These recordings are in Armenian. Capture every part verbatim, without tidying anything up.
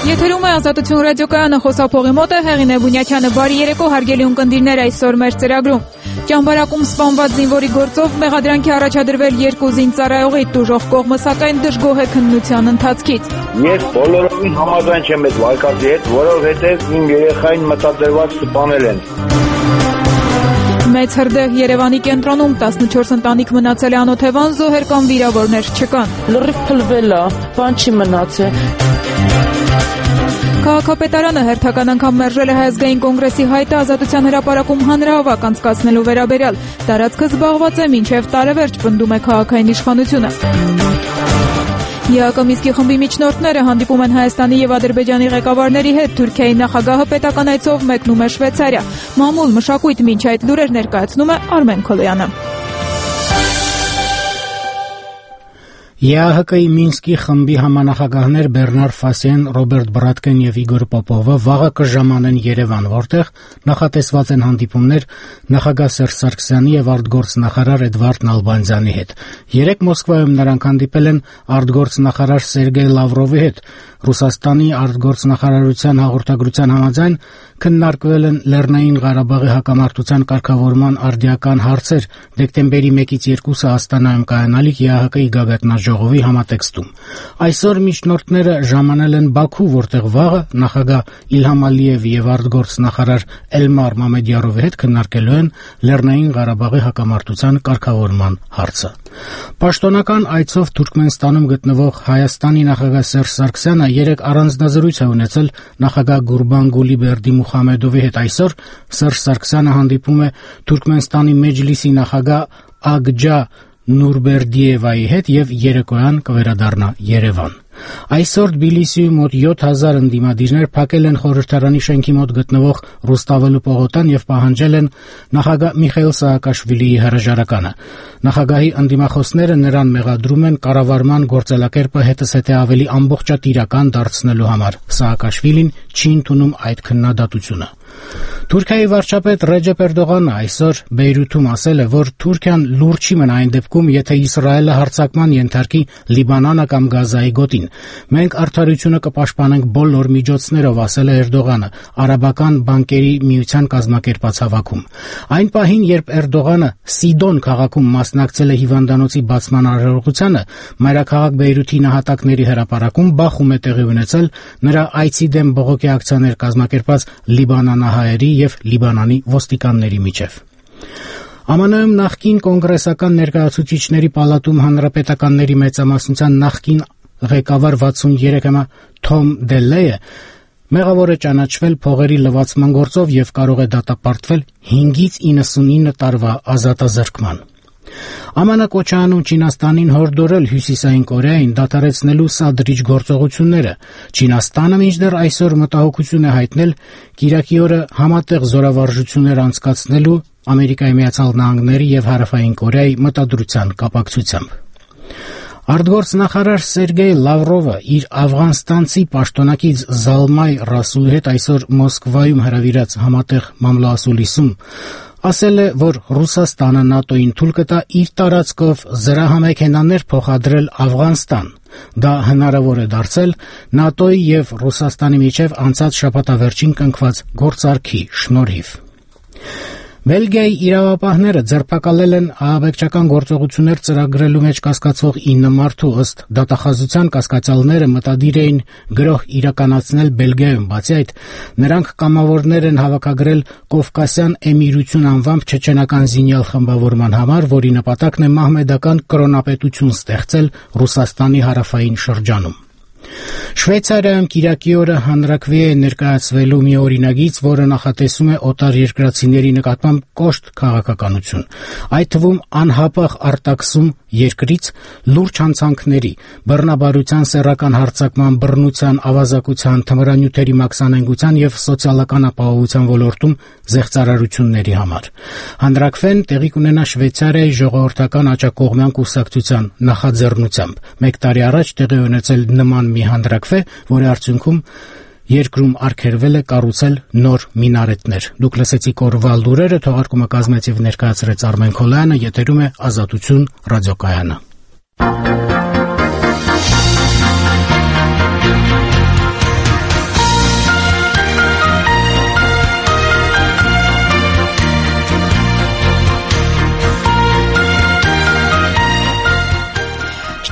Եթերում է Ազատություն ռադիոկայանը, խոսափողի մոտ է Հեղինե Բունյակյանը։ Բարի երեկո, հարգելի ունկնդիրներ, այսօր մեր ծրագրում։ Ճամբարակում սպանված զինվորի գործով մեղադրանքի առաջադրվել երկու զինծառայողի, տուժող կողմը սակայն դժգոհ է քննության ընթացքից։ Ես բոլորովին համաձայն չեմ այդ վարկածի հետ, որովհետև իմ երեխային մտադրված սպանել են։ Մեծ հրդեհ Երևանի կենտրոնում տասնչորս ընտանիք մնացել է անօթևան, զոհեր կամ վիրավորներ չկան։ Լրիվ փլվել է, բան չի մնացել։ Քաղաքապետարանը հերթական անգամ մերժել է Հայ ազգային կոնգրեսի հայտը Ազատության հրապարակում հանրահավաք անցկացնելու վերաբերյալ։ Տարածքը զբաղված է մինչև տարեվերջ, պնդում է քաղաքային իշխանությունը։ ԵԱԿ Միսկի խմբի միջնորդները հանդիպում են Հայաստանի և Ադրբեջանի ղեկավարների հետ։ Թուրքիայի նախագահը պետական այցով մեկնում է Շվեյցարիա։ Մամուլ, մշակույթ, մինչ այդ լուրեր ներկայացնում է Արմեն Քոլոյանը։ ԵԱՀԿ-ի Մինսկի խմբի համանախագահներ Բեռնար Ֆասեն, Ռոբերտ Բրատկեն եւ Իգոր Պոպովը վաղը կժամանեն Երևան, որտեղ նախատեսված են հանդիպումներ նախագահ Սերժ Սարգսյանի եւ արտգործնախարար Էդվարդ Նալբանդյանի հետ։ Երեկ Մոսկվայում նրանք հանդիպել են արտգործնախարար Սերգեյ Լավրովի հետ։ Ռուսաստանի արտգործնախարարության հաղորդագրության համաձայն քննարկվել են Լեռնային Ղարաբաղի հակամարտության կարգավորման արդիական հարցեր դեկտեմբերի մեկից երկուսը Աստանայում կայանալիք ԵԱՀԿ-ի գագաթնաժողովի համատեքստում։ Այսօր միջնորդները ժամանել են Բաքու, որտեղ վաղը նախագահ Իլհամ Ալիևի եւ արտգործնախարար Էլմար Մամեդյարովի հետ քննարկելու են Լեռնային Ղարաբաղի հակամարտության կարգավորման հարցը։ Պաշտոնական այցով Թուրքմենստանում գտնվող Հայաստանի նախագահ Սերժ Սարգսյանը երեկ առանձնազրույց է ունեցել նախագահ Գուրբանգուլի Բերդիմուխամեդովի հետ։ Այսօր Սերժ Սարգսյանը հանդիպում է Թուրքմենստանի Մեջլիսի նախագահ Ագջա Նուրբերդիևայի հետ եւ երեկոյան կվերադառնա Երևան։ Այսօր Թբիլիսիում մոտ յոթ հազար ընդդիմադիրներ փակել են խորհրդարանի շենքի մոտ գտնվող Ռուստավելու պողոտան եւ պահանջել են նախագահ Միխայիլ Սահակաշվիլիի հրաժարականը։ Նախագահի ընդդիմախոսները նրան մեղադրում են կառավարման գործելակերպը հետզհետե ավելի ամբողջատիրական դարձնելու համար։ Սահակաշվիլին չի ընդունում այդ քննադատությունը։ Թուրքիայի վարչապետ Ռեջեփ Էրդողանը այսօր Բեյրութում ասել է, որ Թուրքիան լուրջ չի մնա այն դեպքում, եթե Իսրայելը հարձակման ենթարկի Լիբանանը կամ Գազայի գոտին։ Մենք արդարությունը կպաշտպանենք բոլոր միջոցներով, ասել է Էրդողանը արաբական բանկերի միության կազմակերպած հավաքում։ Այն պահին, երբ Էրդողանը Սիդոն քաղաքում մասնակցել է հիվանդանոցի բացման արարողությանը, մայրաքաղաք Բեյրութի նահատակների հրապարակում բախում է տեղի ունեցել նրա այցի դեմ բողոքի ակցիաներ կազմակերպած լիբանանահայերի եւ Լիբանանի ոստիկանների միջև։ ԱՄՆ-ում նախկին կոնգրեսական ներկայացուցիչների պալատում հանրապետականների մեծամասնության նախկին ղեկավար վաթսուներեքամյա Թոմ Դելեյը մեղավոր է ճանաչվել փողերի լվացման գործով եւ կարող է դատապարտվել հինգից իննսունինը տարվա ազատազրկման։ ԱՄՆ կոչանում Չինաստանին հորդորել Հյուսիսային Կորեային դադարեցնելու սադրիչ գործողությունները։ Չինաստանը մինչդեռ այսօր մտահոգություն է հայտնել կիրակի օրը համատեղ զորավարժություններ անցկացնելու Ամերիկայի Միացյալ Նահանգների եւ Հարավային Կորեայի մտադրության կապակցությամբ։ Արտգործնախարար Սերգեյ Լավրովը իր աֆղանստանցի պաշտոնակից Զալմայ Ռասուլի հետ այսօր Մոսկվայում հրավիրած համատեղ մամլոասուլիսում ասել է, որ Ռուսաստանը ՆԱՏՕ-ին թույլ կտա իր տարածքով զրահամեքենաներ փոխադրել Աֆղանստան։ Դա հնարավոր է դարձել ՆԱՏՕ-ի եւ Ռուսաստանի միջև անցած շաբաթավերջին կնքված գործարքի շնորհիվ։ Բելգիայի իրավապահները ձերբակալել են ահաբեկչական գործողություններ ծրագրելու մեջ կասկածվող ինը մարդու, ըստ դատախազության կասկածյալները մտադիր էին գրոհ իրականացնել Բելգիայում։ Բացի այդ, նրանք կամավորներ են հավաքագրել Կովկասյան Էմիրություն անվամբ չեչենական զինյալ խմբավորման համար, որի նպատակն է մահմեդական կրոնապետություն ստեղծել Ռուսաստանի հարավային շրջանում։ Շվեյցարիայում կիրակի օրը հանրաքվե է ներկայացվելու մի օրինագիծ, որը նախատեսում է օտար երկրացիների նկատմամբ կոշտ քաղաքականություն, այդ թվում անհապաղ արտաքսում երկրից լուրջ հանցանքների, բռնաբարության սեռական հարձակման, բռնության, ավազակության, թմրանյութերի մաքսանենգության եւ սոցիալական ապահովության ոլորտում զեղծարարությունների համար։ Հանրաքվեն տեղի կունենա Շվեյցարիայի ժողովրդական աջակողմյան կուսակցության նախաձեռնությամբ։ Մեկ տարի առաջ տեղի ունեցել նման մի հանրաքվե, որի արդյունքում երկրում արգելվել է կառուցել նոր մինարետներ։ Դուք լսեցիք օրվա լուրերը, թողարկումը կազմեցիվ ներկայացրեց Արմեն Քոլոյանը, եթերում է Ազատություն ռադիոկայանը։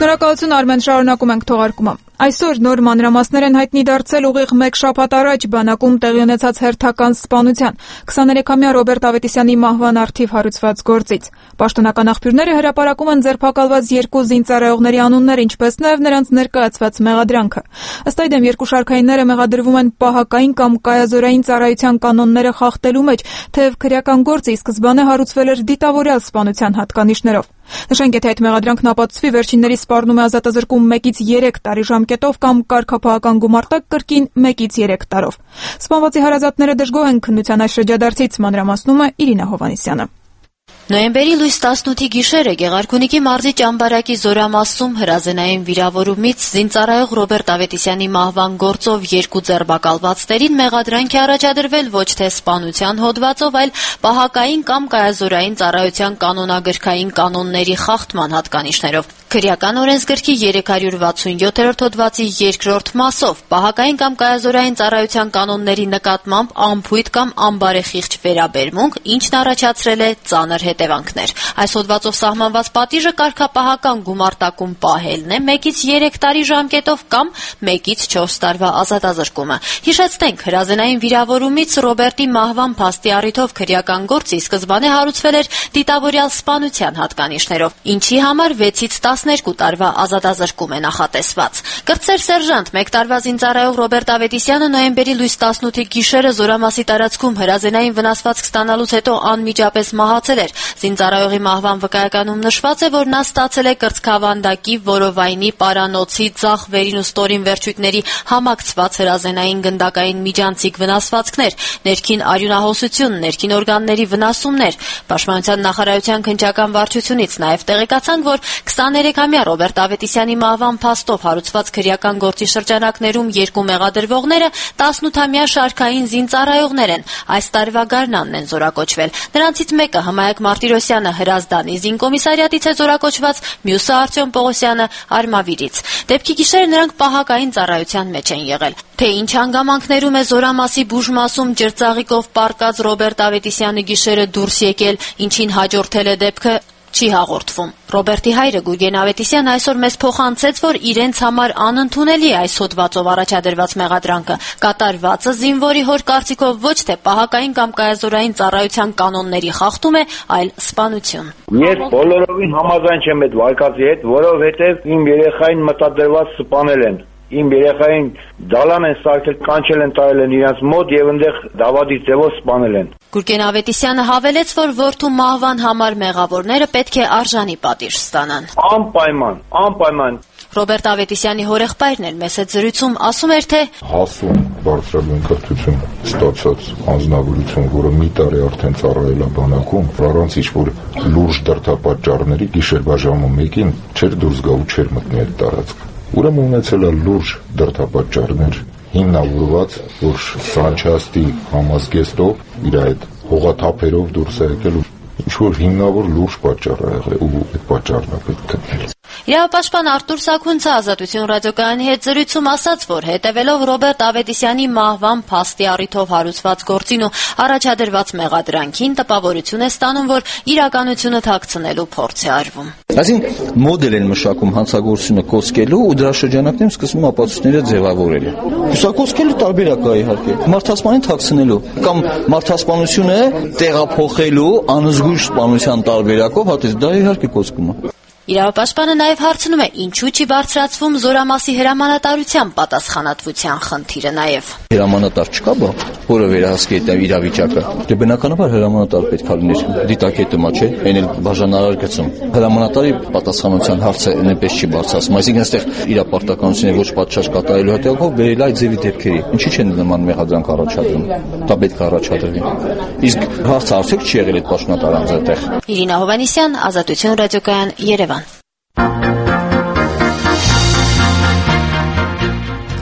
Շնորհակալություն Արմեն, շարունակում ենք թողարկումը։ Այսօր նոր մանրամասներ են հայտնի դարձել ուղիղ մեկ շաբաթ առաջ բանակում տեղի ունեցած հերթական սպանության քսաներեքամյա Ռոբերտ Ավետիսյանի մահվան առթիվ հարուցված գործից։ Պաշտոնական աղբյուրները հրապարակում են ձերբակալված երկու զինծառայողների անունները, ինչպես նաև նրանց ներկայացված մեղադրանքը։ Ըստ այդմ երկու շարքայինները մեղադրվում են պահակային կամ կայազորային ծառայության կանոնները խախտելու մեջ, թեև քրեական գործը ի սկզբանե հարուցվել էր դիտավորյալ սպանության հատկանիշներով։ Նշենք, եթե այդ մեղադրանքն ապացուցվի, վերջինների սպառնում է ազատազրկում մեկից երեք տարի ժամկետով կամ կարգապահական գումարտակ կրկին մեկից երեք տարով։ Սպանվածի հարազատները դժգոհ են քննության այս շրջադարձից, մանրամասնում է Իրինա Հովհաննիսյանը։ Նոյեմբերի լույս տասնութի գիշերը Գեղարքունիքի մարզի Ճամբարակի Զորամասում հրազենային վիրավորումից զինծառայող Ռոբերտ Ավետիսյանի մահվան գործով երկու ձերբակալվածներին մեղադրանք է առաջադրվել ոչ թե սպանության հոդվածով, այլ պահակային կամ կայազորային ծառայության կանոնագրքային կանոնների խախտման հատկանիշներով։ Քրեական օրենսգրքի երեք հարյուր վաթսունյոթերորդ հոդվածի երկրորդ մասով պահակային կամ կայազորային ծառայության կանոնների նկատմամբ անփույթ կամ անբարեխիղճ վերաբերմունք, ինչն առաջացրել է ծանր հետևանքներ։ Այս հոդվածով սահմանված պատիժը կարգապահական գումարտակում պահելն է մեկից երեք տարի ժամկետով կամ մեկից չորս տարվա ազատազրկումը։ Հիշեցնենք, հրազենային վիրավորումից Ռոբերտի մահվան փաստի առիթով քրեական գործը սկզբանե հարուցվել էր դիտավորյալ սպանության հատկանիշներով, ինչի համար վեցից տասներկու տարվա ազատազրկում է նախատեսված։ Կրտսեր սերժանտ մեկ տարվա զինծառայող Ռոբերտ Ավետիսյանը նոյեմբերի լույս տասնութի գիշերը Զորամասի տարածքում հրազենային վնասվածք ստանալուց հետո անմիջապես մահացել էր։ Զինծառայողի մահվան վկայականում նշված է, որ նա ստացել է կրծքավանդակի, որովայնի, պարանոցի, ձախ վերին ու ստորին վերջույթների համակցված հրազենային գնդակային միջանցիկ վնասվածքներ, ներքին արյունահոսություն, ներքին օրգանների վնասումներ։ Պաշտպանության նախարարության քննչական վարչությունից նաև տեղեկացանք, որ քսաներեքամյա Ռոբերտ Ավետիսյանի մահվան փաստով հարուցված քրեական գործի շրջանակներում երկու մեղադրվողները տասնութամյա շարքային զինծառայողներ են։ Այս տարվա գարնանն են զորակոչվել։ Նրանցից մեկը Հմայակ Մարտիրոսյանը Հրազդանի զինկոմիսարիատից է զորակոչված, մյուսը Արտյոմ Պողոսյանը Արմավիրից։ Դեպքի գիշերը նրանք պահակային ծառայության մեջ են եղել։ Թե ինչ հանգամանքներում է Զորամասի բուժմասում ջրծաղիկով պառկած Ռոբերտ Ավետիսյանը գիշերը դուրս եկել, ինչին հաջորդել է դեպքը, չի հաղորդվում։ Ռոբերտի հայրը Գուրգեն Ավետիսյանը այսօր մեզ փոխանցեց, որ իրենց համար անընդունելի է այս հոդվածով առաջադրված մեղադրանքը։ Կատարվածը զինվորի հոր կարծիքով ոչ թե պահակային կամ կայազորային ծառայության կանոնների խախտում է, այլ սպանություն։ Ես բոլորովին համաձայն չեմ այդ վարկածի հետ, որովհետև իմ երեխային մտադրված սպանել են։ Իմ երեխային դալան են սարքել, կանչել են տարել են իրենց մոտ եւ այնտեղ դավադի ձևով սպանել են։ Գուրգեն Ավետիսյանը հավելեց, որ որդու մահվան համար մեղավորները պետք է արժանի պատիժ ստանան։ Անպայման, անպայման։ Ռոբերտ Ավետիսյանի հորեղբայրն էլ մեծ զրույցում ասում էր, թե հասուն բարձրագույն կրթություն ստացած անձնավորություն, որը մի տարի արդեն ծառայել է բանակում, առանց ինչ-որ լուրջ դրդապատճառների գիշերվա ժամը մեկին չէր դուրս գա ու չէր մտնի այդ տարածքը։ Ուրեմն ունեցել է լուրջ դրդապատճառներ, հիմնավորված, որ Սանչաստի համազգեստով իր այդ հողաթափերով դուրս է եկել ու ինչ-որ հիմնավոր լուրջ պատճառ է եղել ու այդ պատճառն է պետք գտնել։ Իրավապաշտպան Արտուր Սաքունցը Ազատություն ռադիոկայանի հետ զրույցում ասաց, որ հետևելով Ռոբերտ Ավետիսյանի մահվան փաստի առիթով հարուցված գործին ու առաջադրված մեղադրանքին տպավորություն է ստանում, որ իրականությունը թաքցնելու փորձ է արվում։ Այսինքն մոդել են մշակում հանցագործությունը կոծկելու ու դրա շրջանակներում սկսում ապացույցները ձևավորել։ Կուսակոծկելը տարբերակ է իհարկե։ Մարդասպանին թաքցնելու կամ մարդասպանությունը տեղափոխելու անզգույշ սպանության տարբերակով, հատես դա իհարկե կոծկում է։ Իրավապաշտպանը նաև հարցնում է, ինչու չի բարձրացվում Զորամասի հրամանատարության պատասխանատվության խնդիրը նաև։ Հրամանատար չկա, բա, որը վերահսկի այդ իրավիճակը։ Դե բնականաբար հրամանատար պետք է լիներ, դիտակետը մա չէ, այն էլ բաժանարար գծում։ Հրամանատարի պատասխանատվության հարցը նույնպես չի բարձրացում, այսինքն այստեղ իր պարտականությունը ոչ պատշաճ կատարելու հետևանքով վերել այդ ձևի դեպքերի։ Ինչի՞ չեն նման մեղադրանք առաջադրում։ Դա պետք է առաջադրվի։ Իսկ հարցը արդյոք չի եղել այդ պաշտոնատար անձը այդտեղ։ Իրինա Հովհաննիսյան, Ազատություն ռադիոկայան, Երևան։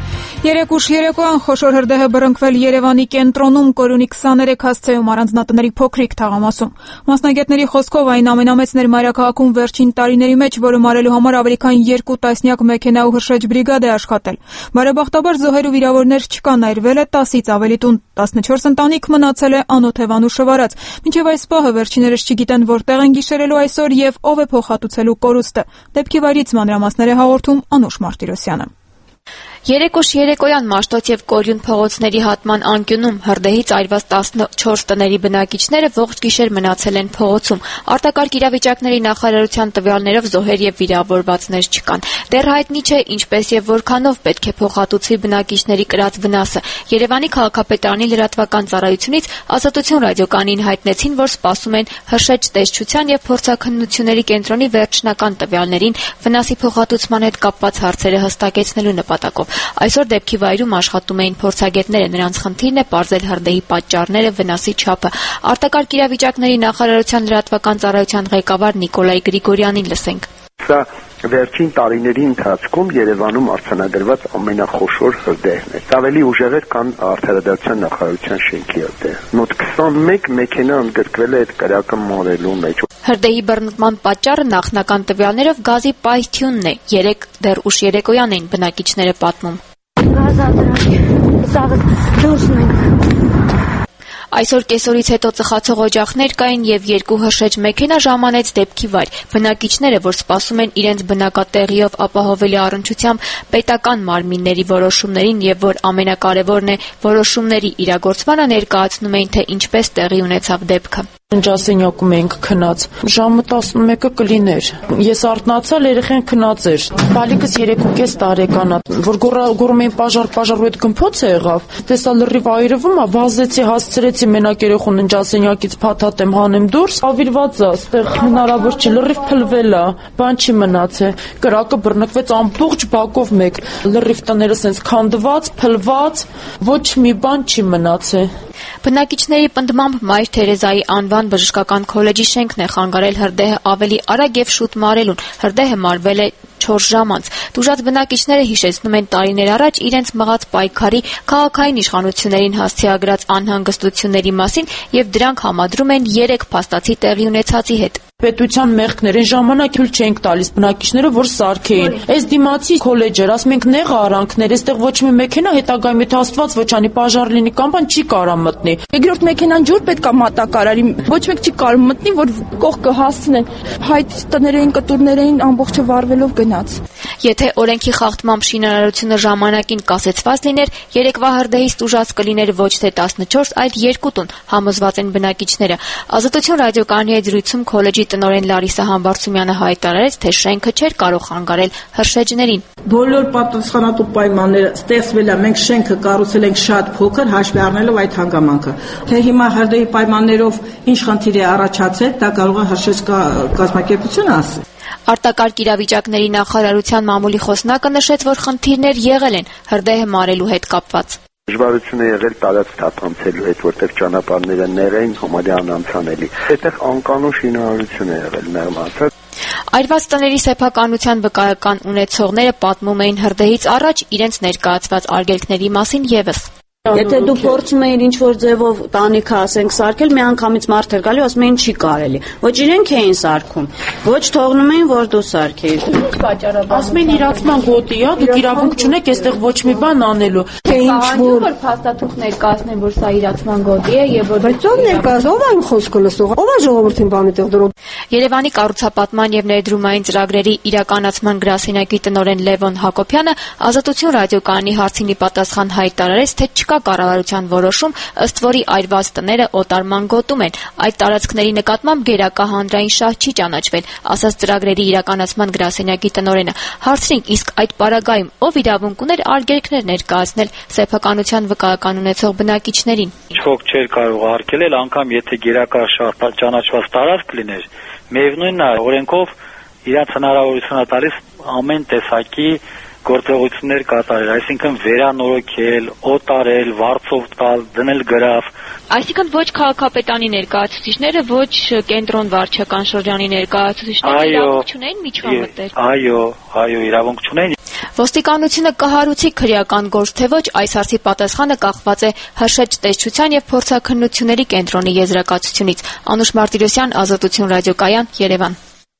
Երեկ ուշ երեկոյան խոշոր հրդեհ է բռնկվել Երևանի կենտրոնում Կորյունի քսաներեք հասցեում առանձնատների փոքրիկ թաղամասում։ Մասնագետների խոսքով այն ամենամեծն էր մայրաքաղաքում վերջին տարիների մեջ, որը մարելու համար ավելի քան երկու տասնյակ մեքենա ու հրշեջ բրիգադ է աշխատել։ Բարեբախտաբար զոհեր ու վիրավորներ չկան, այրվել է տասից ավելի տուն, տասնչորս ընտանիք մնացել է անօթևան ու շվարած։ Մինչև այս պահը վերջիներս չգիտեն որտեղ են գիշերելու այսօր եւ ով է փոխհատուցելու կորուստը։ Դեպքի վայրից մանրամասներ է հաղորդում Անուշ Մարտիրոսյանը։ Երեկ ուշ երեկոյան Մաշտոց եւ Կորյուն փողոցների հատման անկյունում հրդեհից այրված տասնչորս տների բնակիչները ողջ գիշեր մնացել են փողոցում։ Արտակարգ իրավիճակների նախարարության տվյալներով զոհեր եւ վիրավորվածներ չկան։ Դեռ հայտնի չէ ինչպես եւ որքանով պետք է փոխհատուցվի բնակիչների կրած վնասը։ Երևանի քաղաքապետարանի լրատվական ծառայությունից Ազատություն ռադիոկայանին հայտնեցին, որ սպասում են հրշեջ տեսչության եւ փորձաքննությունների կենտրոնի վերջնական տվյալներին վնասի փոխհատուցման հետ կապված հարցերը հստակեցնելու նպատակով։ Այսօր դեպքի վայրում աշխատում էին փորձագետները, նրանց խնդիրն է պարզել հրդեհի պատճառները, վնասի չափը։ Արտակարգ իրավիճակների նախարարության լրատվական ծառայության ղեկավար Նիկոլայ Գրիգորյանին լսենք։ Սա վերջին տարիների ընթացքում Երևանում արձանագրված ամենախոշոր հրդեհն է։ Ավելի ուժեղ էր, քան Արդարադատության նախարարության շենքի հրդեհը։ Մոտ քսանմեկ մեքենա ընդգրկվել է այդ կրակը մարելու մեջ։ Հրդեհի բռնկման պատճառը նախնական տվյալներով գազի պայթյունն է։ Երեք դեռ ուշ երեկոյան էին բնակիչները պատմում։ Այսօր կեսօրից հետո ծխացող օջախներ կային եւ երկու հրշեջ մեքենա ժամանեց դեպքի վայր։ Բնակիչները, որ սպասում են իրենց բնակատեղիով ապահովելի առնչությամբ պետական մարմինների որոշումներին եւ որ ամենակարևորն է որոշումների իրագործմանը, ներկայացնում էին, թե ինչպես տեղի ունեցավ դեպքը։ Ընջասենյակում էինք քնած։ Ժամը տասնմեկը կլիներ։ Ես արթնացալ, երեխան քնած էր։ Բալիկս երեքուկես տարեկան է, որ գոռում էին պաժար, պաժար ու այդ գմփոցը եղավ։ Տեսա լրիվ այրվում է, վազեցի, հասցրեցի մենակ երեխուն ընջասենյակից փաթաթեմ հանեմ դուրս։ Ավիրված է, այստեղ հնարավոր չի, լրիվ փլվել է, բան չի մնացել։ Կրակը բռնկվեց ամբողջ բակով մեկ։ Լրիվ տները սենց քանդված, փլված, ոչ մի բան չի մնացել։ Բնակիչների պնդմամբ Մայր Թերեզայի անվան բժշկական քոլեջի շենքն է խանգարել հրդեհը ավելի արագ եւ շուտ մարելուն։ Հրդեհը մարվել է չորս ժամ անց։ Տուժած բնակիչները հիշեցնում են տարիներ առաջ իրենց մղած պայքարի քաղաքային իշխանություններին հասցեագրած անհանգստությունների մասին եւ դրանք համադրում են երեք փաստացի տեղի ունեցածի հետ։ Պետության մեղքներ այն ժամանակ թույլ չենք տալիս բնակիչները, որ սարքեին։ Այս դիմացի քոլեջեր, ասում ենք նեղ արանքներ, այստեղ ոչ մի մեքենա հետագայում եթե Աստված ոչանի պաժար լինի կամ բան չի կարա մտնի։ Երկրորդ մեքենան ջուր պետք է մատակարարի, ոչ մեկ չի կարող մտնի, որ կողքը հասցնեն։ Հայտ տներային, կտուրներ էին, ամբողջը վառվելով գնաց։ Եթե օրենքի խախտմամբ շինարարությունը ժամանակին կասեցված լիներ, երեկվա հրդեհից տուժած կլիներ ոչ թե տասնչորս, այլ երկու տուն, համոզված են բնակիչները։ Ազատություն ռադիոկայանի հետ զրույցում քոլեջի տնօրեն Լարիսա Համբարձումյանը հայտարարեց, թե շենքը չէր կարող խանգարել հրշեջներին։ Բոլոր պատասխանատու պայմանները ստեղծվել է, մենք շենքը կառուցել ենք շատ փոքր, հաշվի առնելով այդ հանգամանքը։ Թե հիմա հրդեհի պայմաններով ինչ խնդիր է առաջացել, դա կարող է հրշեջ կազմակերպությունը ասել։ Արտակարգ իրավիճակների նախարարության մամուլի խոսնակը նշեց, որ խնդիրներ եղել են հրդեհը մարելու հետ կապված։ Դժվարություն է եղել տարած թափանցելու հետ, որտեղ ճանապարհները ներ էին, համարյա անանցանելի։ Այդտեղ անկանոն շինարարություն է եղել մեղմացած։ Այրված տների սեփականության վկայական ունեցողները պատմում էին հրդեհից առաջ իրենց ներկայացված արգելքների մասին եւս։ Եթե դու փորձում էիր ինչ-որ ձևով տանիքը, ասենք, սարքել, մի անգամից մարդ էր գալի, ասում էին չի կարելի։ Ոչ իրենք էին սարքում, ոչ թողնում էին, որ դու սարքեիր։ Ասում են իրացման գոտի է, դուք իրավունք չունեք այստեղ ոչ մի բան անելու։ Թե ինչ-որ փաստաթուղթ ներկայացնեն, որ սա իրացման գոտի է եւ որ Բայց ով ներկայացնող, ով այն խոսքը լսող, ով է ժողովրդին բանի տեղ դրում։ Երևանի կառուցապատման եւ ներդրումային ծրագրերի իրականացման գրասենյակի տնօրեն Լևոն Հակոբյանը Ազատություն ռադիոկայանի հարցին պատասխան հայտարարեց, թե չկա կառավարության որոշում, ըստ որի այրված տները օտարման գոտում են։ Այդ տարածքների նկատմամբ գերակա հանրային շահ չի ճանաչվել, ասաց ծրագրերի իրականացման գրասենյակի տնօրենը։ Հարցրինք, իսկ այդ պարագայում ով իրավունք ուներ արգելքներ ներկայացնել սեփականության վկայական ունեցող բնակիչներին։ Ոչ ոք չէր կարող արգելել, անգամ եթե գերակա շահ ճանաչված տարածք լիներ, միևնույնն է, օրենքով իրաց հնարավորություն է տալիս ամեն տեսակի գործողություններ կատարել, այսինքն վերանորոգել, օտարել, վարձով տալ, դնել գրավ։ Այսինքն ոչ քաղաքապետանի ներկայացուցիչները, ոչ կենտրոն վարչական շրջանի ներկայացուցիչները իրավունք չունեն միջամտել։ Այո, այո, իրավունք չունեն։ Ոստիկանությունը կհարուցի քրեական գործ թե ոչ, այս հարցի պատասխանը կախված է հրշեջ տեսչության եւ փորձաքննությունների կենտրոնի եզրակացությունից։ Անուշ Մարտիրոսյան, Ազատություն ռադիոկայան, Երևան։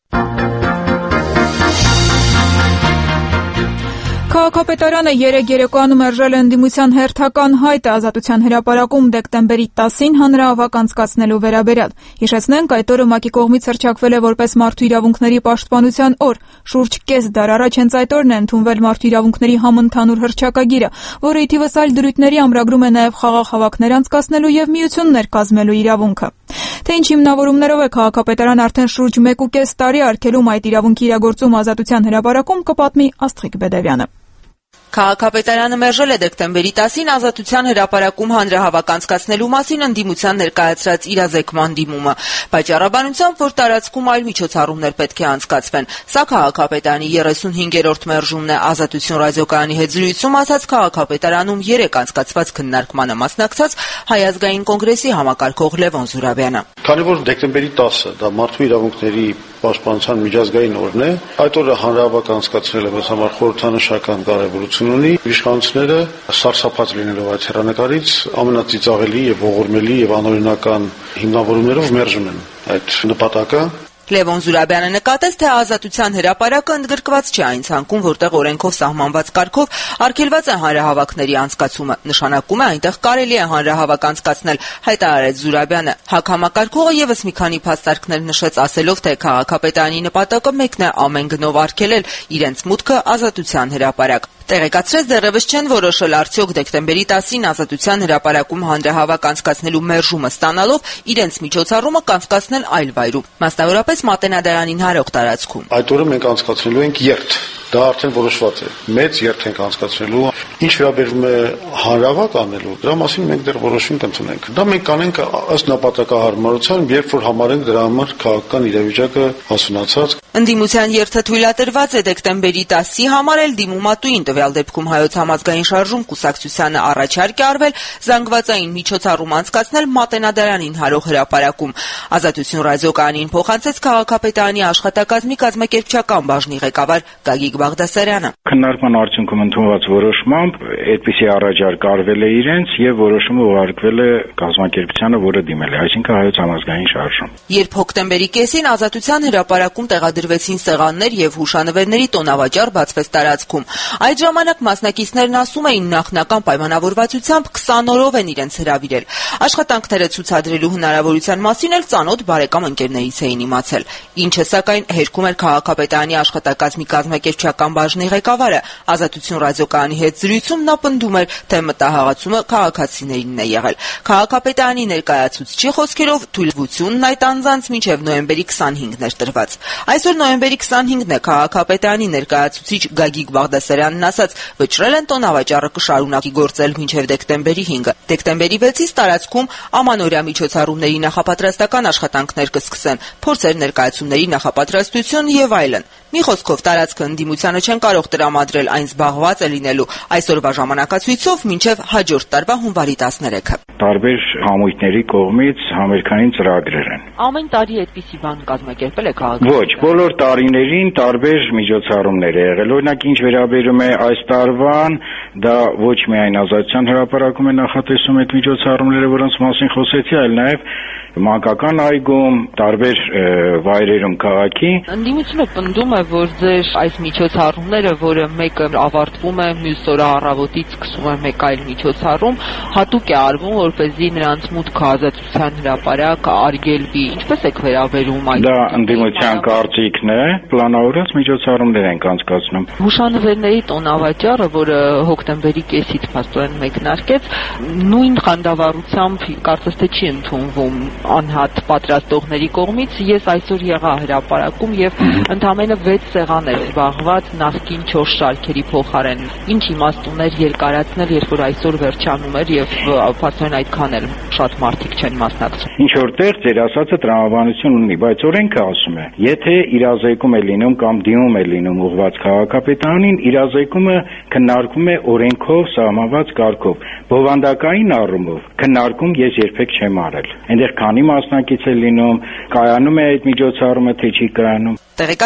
Քաղաքապետարանը երեկ երեկոյանում մերժել է ընդդիմության հերթական հայտը Ազատության հրապարակում դեկտեմբերի տասին հանրահավաք անցկացնելու վերաբերյալ։ Հիշեցնենք, այդ օրը ՄԱԿ-ի կողմից հռչակվել է որպես Մարդու իրավունքների պաշտպանության օր։ Շուրջ կես դար առաջ հենց այդ օրն է ընդունվել Մարդու իրավունքների համընդհանուր հռչակագիրը, որը ի թիվս այլ դրույթների ամրագրում է նաև խաղաղ հավաքներ անցկացնելու եւ միություններ կազմելու իրավունքը։ Թե ինչ հիմնավորումներով է քաղաքապետարան արդեն շուրջ մեկուկես տարի արգելում այդ իրավունքի իրագործում Ազատության հրապարակում, կպատմի Աստղիկ Բեդևյանը։ Քաղաքապետարանը մերժել է դեկտեմբերի տասին Ազատության հրապարակում հանրահավաք անցկացնելու մասին ընդդիմության ներկայացրած իրազեկման դիմումը, պատճառաբանությամբ, որ տարածքում այլ միջոցառումներ պետք է անցկացվեն։ Սա քաղաքապետարանի երեսունհինգերորդ մերժումն է։ Ազատություն ռադիոկայանի հետ զրույցում ասաց քաղաքապետարանում երեք անցկացված քննարկմանը մասնակցած Հայ ազգային կոնգրեսի համակարգող Լևոն Զուրաբյանը։ Քանի որ դեկտեմբերի տասը դա մարդու իրավունքների պաշտպանության միջազգային օրն է, այդ օրը հանրահավաք անցկացնելը մեզ համար խորհրդանշական կարևորություն ունի։ Իշխանությունները սարսափած լինելով այդ հեռանկարից ամենածիծաղելի եւ ողորմելի եւ անօրինական հիմնավորումներով մերժում են այդ նպատակը։ Լևոն Զուրաբյանը նկատեց, թե Ազատության հրապարակը ընդգրկված չէ այն ցանկում, որտեղ օրենքով սահմանված կարգով արգելված է հանրահավաքների անցկացումը։ Նշանակում է, այնտեղ կարելի է հանրահավաք անցկացնել, հայտարարեց Զուրաբյանը։ ՀԱԿ համակարգողը եւս մի քանի փաստարկներ նշեց, ասելով, թե քաղաքապետարանի նպատակը մեկն է ամեն գնով արգելել իրենց մուտքը Ազատության հրապարակ։ Տեղեկացրեց, դեռևս չեն որոշել արդյոք դեկտեմբերի տասին Ազատության հրապարակում հանրահավաք անցկացնելու մերժումը ստանալով իրենց միջոցառումը կանցկացնել այլ վայրում, մասնավորապես Մատենադարանին հարող տարածքում։ Այդ օրը մենք անցկացնելու ենք երթ, դա արդեն որոշված է։ Մեծ երթ ենք անցկացնելու։ Ինչ վերաբերում է հանրահավաք անելու, դրա մասին մենք դեռ որոշում կընդունենք։ Դա մենք կանենք ըստ նպատակահարմարության, երբ որ համարենք դրա համար քաղաքական իրավիճակը հասունացած։ Ընդդիմության երթը թույլատրված է դեկտեմբերի տասի համար էլ դիմումատուին, տվյալ դեպքում Հայոց համազգային շարժում կուսակցությանը առաջարկ է արվել զանգվածային միջոցառում անցկացնել Մատենադարանին հարող հրապարակում։ Ազատություն ռադիոկայանին փոխանցեց քաղաքապետարանի աշխատակազմի կազմակերպչական բաժնի ղեկավար Գագիկ Բաղդասարյանը։ Քննարկման արդյունքում ընդունված որոշմամբ այդպիսի առաջարկ արվել է իրենց եւ որոշումը ուղարկվել է կազմակերպությանը, որը դիմել է, այսինքն Հայոց համազգային շարժում։ Երբ հոկտեմբերի կեսին Ազատության հրապարակում տեղադրվեցին սեղաններ եւ հուշանվերների տոնավաճառ բացվեց տարածքում, այդ ժամանակ մասնակիցներն ասում էին նախնական պայմանավորվածությամբ քսան օրով են իրենց հրավիրել։ Աշխատանքները ցուցադրելու հնարավորության մասին էլ ծանոթ բարեկամ ընկերներից էին իմացել։ Ինչը սակայն հերքում էր քաղաքապետարանի աշխատակազմի կազմակերպչական բաժնի ղեկավարը։ Ազատություն ռադիոկայանի հետ զրույցում նա պնդում էր, թե մտահաղացումը քաղաքացիներինն է եղել։ Քաղաքապետարանի ներկայացուցչի խոսքերով թույլտվությունն այդ անձանց մինչև նոյեմբերի քսանհինգն էր տրված։ Այսօր նոյեմբերի քսանհինգն է, քաղաքապետարանի ներկայացուցիչ Գագիկ Բաղդասարյանն ասաց, վճռել են տոնավաճառը կշարունակի գործել մինչև դեկտեմբերի հինգը։ Դեկտեմբերի վեցից տարածքում ամանորյա միջոցառումների նախապատրաստական աշխատանքներ կսկսեն, փորձեր ներկայացումների նախապատրաստություն եւ այլն։ Մի խոսքով տարածքը ընդդիմությանը չեն կարող տրամադրել, այն զբաղված է լինելու այսօրվա ժամանակացույցով մինչև հաջորդ տարվա հունվարի տասներեքը։ Տարբեր համույթների կողմից համերգային ծրագրեր են։ Ամեն տարի այդպիսի բան կազմակերպել է քաղաքը։ Ոչ, բոլոր տարիներին տարբեր միջոցառումներ է եղել։ Օրինակ, ինչ վերաբերում է այս տարվան, դա ոչ միայն Ազատության հրապարակում է նախատեսում այդ միջոցառումները, որոնց մասին խոսեցի, այլ նաև մանկական այգում, տարբեր վայրերում քաղաքի։ Ընդդիմությունը պնդում է, որ ձեր այս միջոցառումները, որը մեկը ավարտվում է, մյուս օրը առավոտից սկսում է մեկ այլ միջոցառում, հատուկ է արվում, որպեսզի նրանց մուտքը Ազատության հրապարակ արգելվի։ Ինչպես եք վերաբերում այդ։ Դա ընդդիմության կարծիքն է, պլանավորված միջոցառումներ են անցկացնում։ Հուշանվերների տոնավաճառը, որը հոկտեմբերի կեսից փաստորեն մեկնարկեց, նույն խանդավառությամբ կարծես թե չի ընդունվում անհատ պատրաստողների կողմից։ Ես այսօր եղա հրապարակում եւ ընդամենը վեց սեղան էր զբաղված նախկին չորս շարքերի փոխարեն։ Ինչ իմաստ ուներ երկարացնել, երբ որ այսօր վերջանում էր եւ փաստորեն այդքան էլ շատ մարդիկ չեն մասնակցում։ Ինչ որտեղ ձեր ասածը տրամաբանություն ունի, բայց օրենքը ասում է, եթե իրազեկում է լինում կամ դիմում է լինում ուղղված քաղաքապետարանին, իրազեկումը քննարկվում է օրենքով սահմանված կարգով։ Բովանդակային առումով քննարկում ես երբեք չեմ արել։ Այնտեղ քանի մասնակից է լինում, կայանում է այդ միջոցառումը, թե չի կայանում։ Տեղեկացնեմ, որ Հայ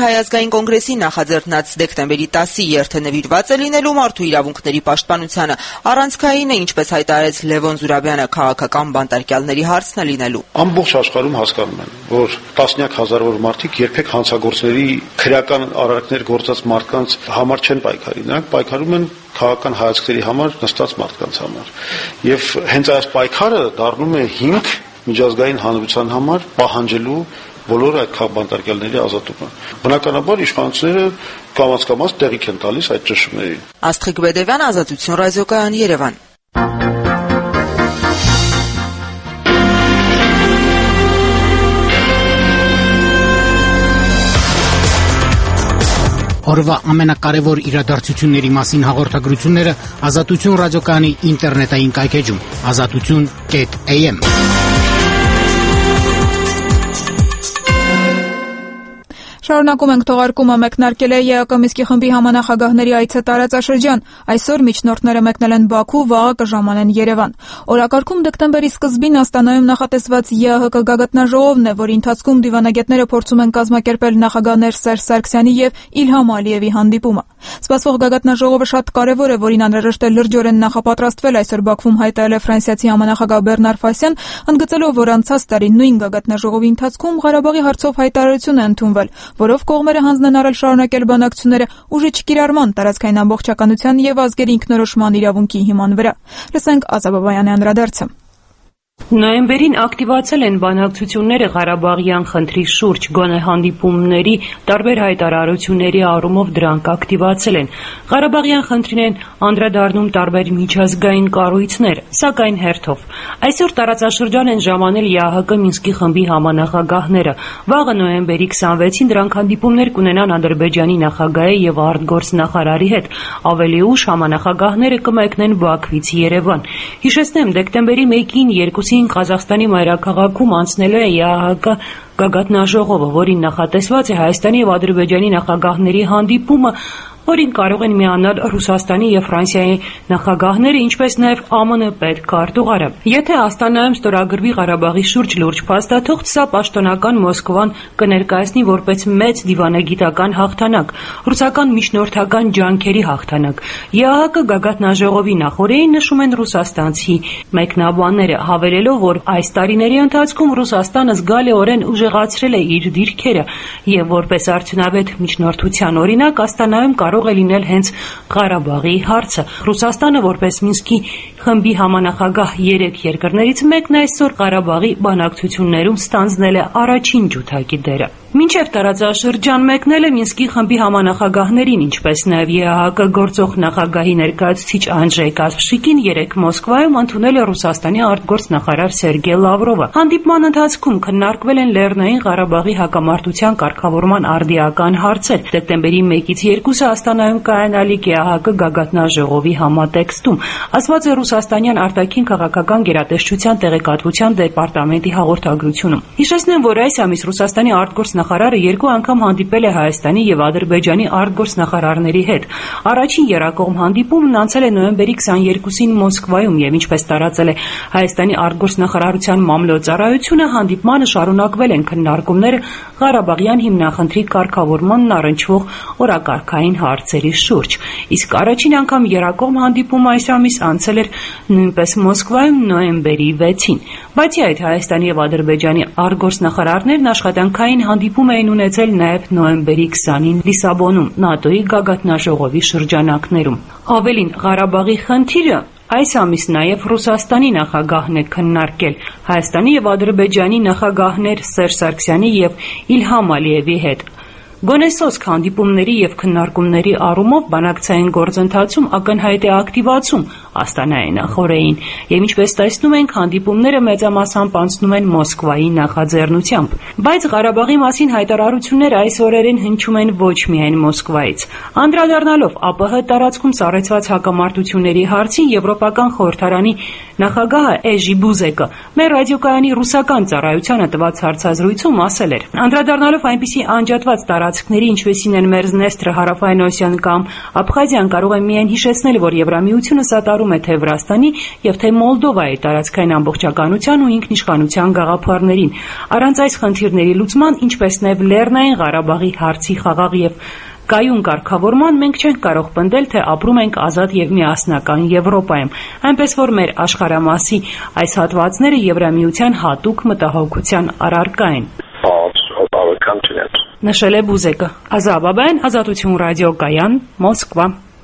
Հայազգային կոնգրեսի նախաձեռնած դեկտեմբերի տասի երթը նվիրված է լինելու մարդու իրավունքների պաշտպանությանը։ Առանցքային է, ինչպես հայտարարեց Լևոն Զուրաբյանը, քաղաքական բանտարկյալների հարցն է լինելու։ Ամբողջ աշխարհում հասկանում են, որ տասնյակ հազարավոր մարդիկ երբեք հանցագործների քրեական արարքներ գործած մարդկանց համար չեն պայքարի, նրանք պայքարում են քաղաքական հայացքների համար նստած մարդկանց համար։ Եվ հենց այս պայքարը դառնում է հիմք միջազգային հանրության համար պահանջելու բոլոր այդ քաղաքաբանտարկյալների ազատումը։ Բնականաբար իշխանությունները կամաց-կամաց տեղիք են տալիս այդ ճնշումներին։ Աստղիկ Բեդևյան, Ազատություն ռադիոկայան, Երևան։ Օրվա ամենակարևոր իրադարձությունների մասին հաղորդագրությունները Ազատություն ռադիոկայանի ինտերնետային կայքեջում ազատություն կետ էյ էմ։ Շարունակում ենք թողարկումը, մեկնարկել է Է Ա Կ Միսկի խմբի համանախագահների այցը տարածաշրջան։ Այսօր միջնորդները մեկնել են Բաքու, վաղը կժամանեն Երևան։ Օրակարգում դեկտեմբերի սկզբին Աստանայում նախատեսված Է Ա Հ Կ գագաթնաժողովն է, որի ընթացքում դիվանագետները փորձում են կազմակերպել նախագահներ Սերժ Սարգսյանի եւ Իլհամ Ալիևի հանդիպումը։ Սպասվող գագաթնաժողովը շատ կարևոր է, որին անհրաժեշտ է լրջորեն նախապատրաստվել, այսօր Բաքվում հայտարարել է Ֆրանսիացի համանախագահ Բեռնար Ֆասյան, ընդգծելով, որ անցած տարի նույն գագաթնաժողովի ընթացքում Ղարաբաղի հարցով հայտարարություն է ընդունվել, որով կողմերը հանձն են առել շարունակել բանակցությունները ուժի չկիրառման, տարածքային ամբողջականության եւ ազգերի ինքնորոշման իրավունքի հիման վրա։ Լսենք Ազաբաբայանի անդրադարձը։ Նոյեմբերին ակտիվացել են բանակցությունները Ղարաբաղյան խնդրի շուրջ, գոնե հանդիպումների տարբեր հայտարարությունների առումով դրանք ակտիվացել են։ Ղարաբաղյան խնդրին են անդրադառնում տարբեր միջազգային կառույցներ, սակայն հերթով։ Այսօր տարածաշրջան են ժամանել Է Ա Հ Կ Մինսկի խմբի համանախագահները։ Վաղը նոյեմբերի քսանվեցին դրանք հանդիպումներ կունենան Ադրբեջանի նախագահի եւ արտգործնախարարի հետ։ Ավելի ուշ համանախագահները կմեկնեն Բաքվից Երևան։ Հիշեցնեմ, դեկտեմբերի մեկին երկուսին Ղազախստանի մայրաքաղաքում անցնելու է Է Ա Հ Կ գագաթնաժողովը, որին նախատեսված է Հայաստանի եւ Ադրբեջանի նախագահների հանդիպումը, որին կարող են միանալ Ռուսաստանի եւ Ֆրանսիայի նախագահները, ինչպես նաեւ Ა Մ Ն պետքարտուղարը։ Եթե Աստանայում ստորագրվի Ղարաբաղի շուրջ լուրջ փաստաթուղթ, սա պաշտոնական Մոսկվան կներկայացնի որպես մեծ դիվանագիտական հաղթանակ, ռուսական միջնորդական ջանքերի հաղթանակ։ Է Ա Հ Կ գագաթնաժողովի նախօրեին նշում են ռուսաստանցի մեկնաբանները, հավելելով, որ այս տարիների ընթացքում Ռուսաստանը զգալիորեն ուժեղացրել է իր դիրքերը եւ որպես արդյունավետ միջնորդության օրինակ Աստանայում կարող է լինել հենց Ղարաբաղի հարցը։ Ռուսաստանը որպես Մինսկի խմբի համանախագահ երեք երկրներից մեկն այսօր Ղարաբաղի բանակցություններում ստանձնել է առաջին ջութակի դերը։ Մինչև տարածաշրջան մեկնել է Մինսկի խմբի համանախագահներին, ինչպես նաև Է Ա Հ Կ գործող նախագահի ներկայացուցիչ Անջեյ Կասպշիկին երեկ Մոսկվայում ընդունել է Ռուսաստանի արտգործնախարար Սերգեյ Լավրովը։ Հանդիպման ընթացքում քննարկվել են Լեռնային Ղարաբաղի հակամարտության կարգավորման արդիական հարցեր։ Դեկտեմբերի մեկից երկուսը Աստանայում կայանալիք Է Ա Հ Կ գագաթնաժողովի համատեքստում ասված է ռուսաստանյան արտաքին քաղաքական գերատեսչության տեղեկատվության դեպարտամենտի հաղորդագրությունում։ Հիշեցնեմ, որ այս ամիս Ռուսաստանի արտգործնախարարը երկու անգամ հանդիպել է Հայաստանի եւ Ադրբեջանի արտգործնախարարների հետ։ Առաջին եռակողմ հանդիպումն անցել է նոյեմբերի քսաներկուսին Մոսկվայում եւ ինչպես տարածել է Հայաստանի արտգործնախարարության մամլոյցարայությունը, հանդիպմանը շարունակվել են քննարկումները Ղարաբաղյան հիմնախնդրի կարգավորմանն առնչվող օրակարգային հարցերի շուրջ։ Իսկ առաջին անգամ եռակողմ հանդիպումը այս ամիս անցել էր նույնպես Մոսկվայում նոյեմբերի վեցին։ Բացի այդ, Հայաստանի եւ Ադրբեջանի արտգործնախարարներն աշխատանքային հանդիպում էին ունեցել նաեւ նոյեմբերի քսանին Լիսաբոնում ՆԱՏՕ-ի գագաթնաժողովի շրջանակներում։ Ավելին, Ղարաբաղի խնդիրը այս ամիս նաև Ռուսաստանի նախագահն է քննարկել Հայաստանի եւ Ադրբեջանի նախագահներ Սերժ Սարգսյանի եւ Իլհամ Ալիևի հետ։ Գոնեսոսք հանդիպումների եւ քննարկումների առումով բանակցային գործընթացում ակնհայտ է ակտիվացում Աստանայի նախօրեին, եւ ինչպես տեսնում ենք, հանդիպումները մեծամասամբ անցնում են Մոսկվայի նախաձեռնությամբ։ Բայց Ղարաբաղի մասին հայտարարությունները այս օրերին հնչում են ոչ միայն Մոսկվայից։ Անդրադառնալով Ա Պ Հ տարածքում սառեցված հակամարտությունների հարցին, Եվրոպական խորհրդարանի նախագահը Էժի Բուզեկը մեր ռադիոկայանի ռուսական ծառայությանը տված հարցազրույցում ասել էր. անդրադառնալով այնպիսի անջատված տարածքների տարածքների, ինչպեսին են Մերզնեստրը, Հարավային Օսիան կամ Աբխազիան, կարող է միայն հիշեցնել, որ Եվրամիությունը սատարում է թե Վրաստանի եւ թե Մոլդովայի տարածքային ամբողջականության ու ինքնիշխանության գաղափարներին։ Առանց այս խնդիրների լուծման, ինչպես նաեւ Լեռնային Ղարաբաղի հարցի խաղաղ եւ կայուն կարգավորման, մենք չենք կարող պնդել, թե ապրում ենք ազատ եւ միասնական Եվրոպայում, այնպես որ մեր աշխարհամասի այս հատվածները Եվրամիության հատուկ մտահոգության առարկա են։ Նշել է Բուզեկը։ Ազաբաբեն, Ազատություն ռադիոկայան, Մոսկվա։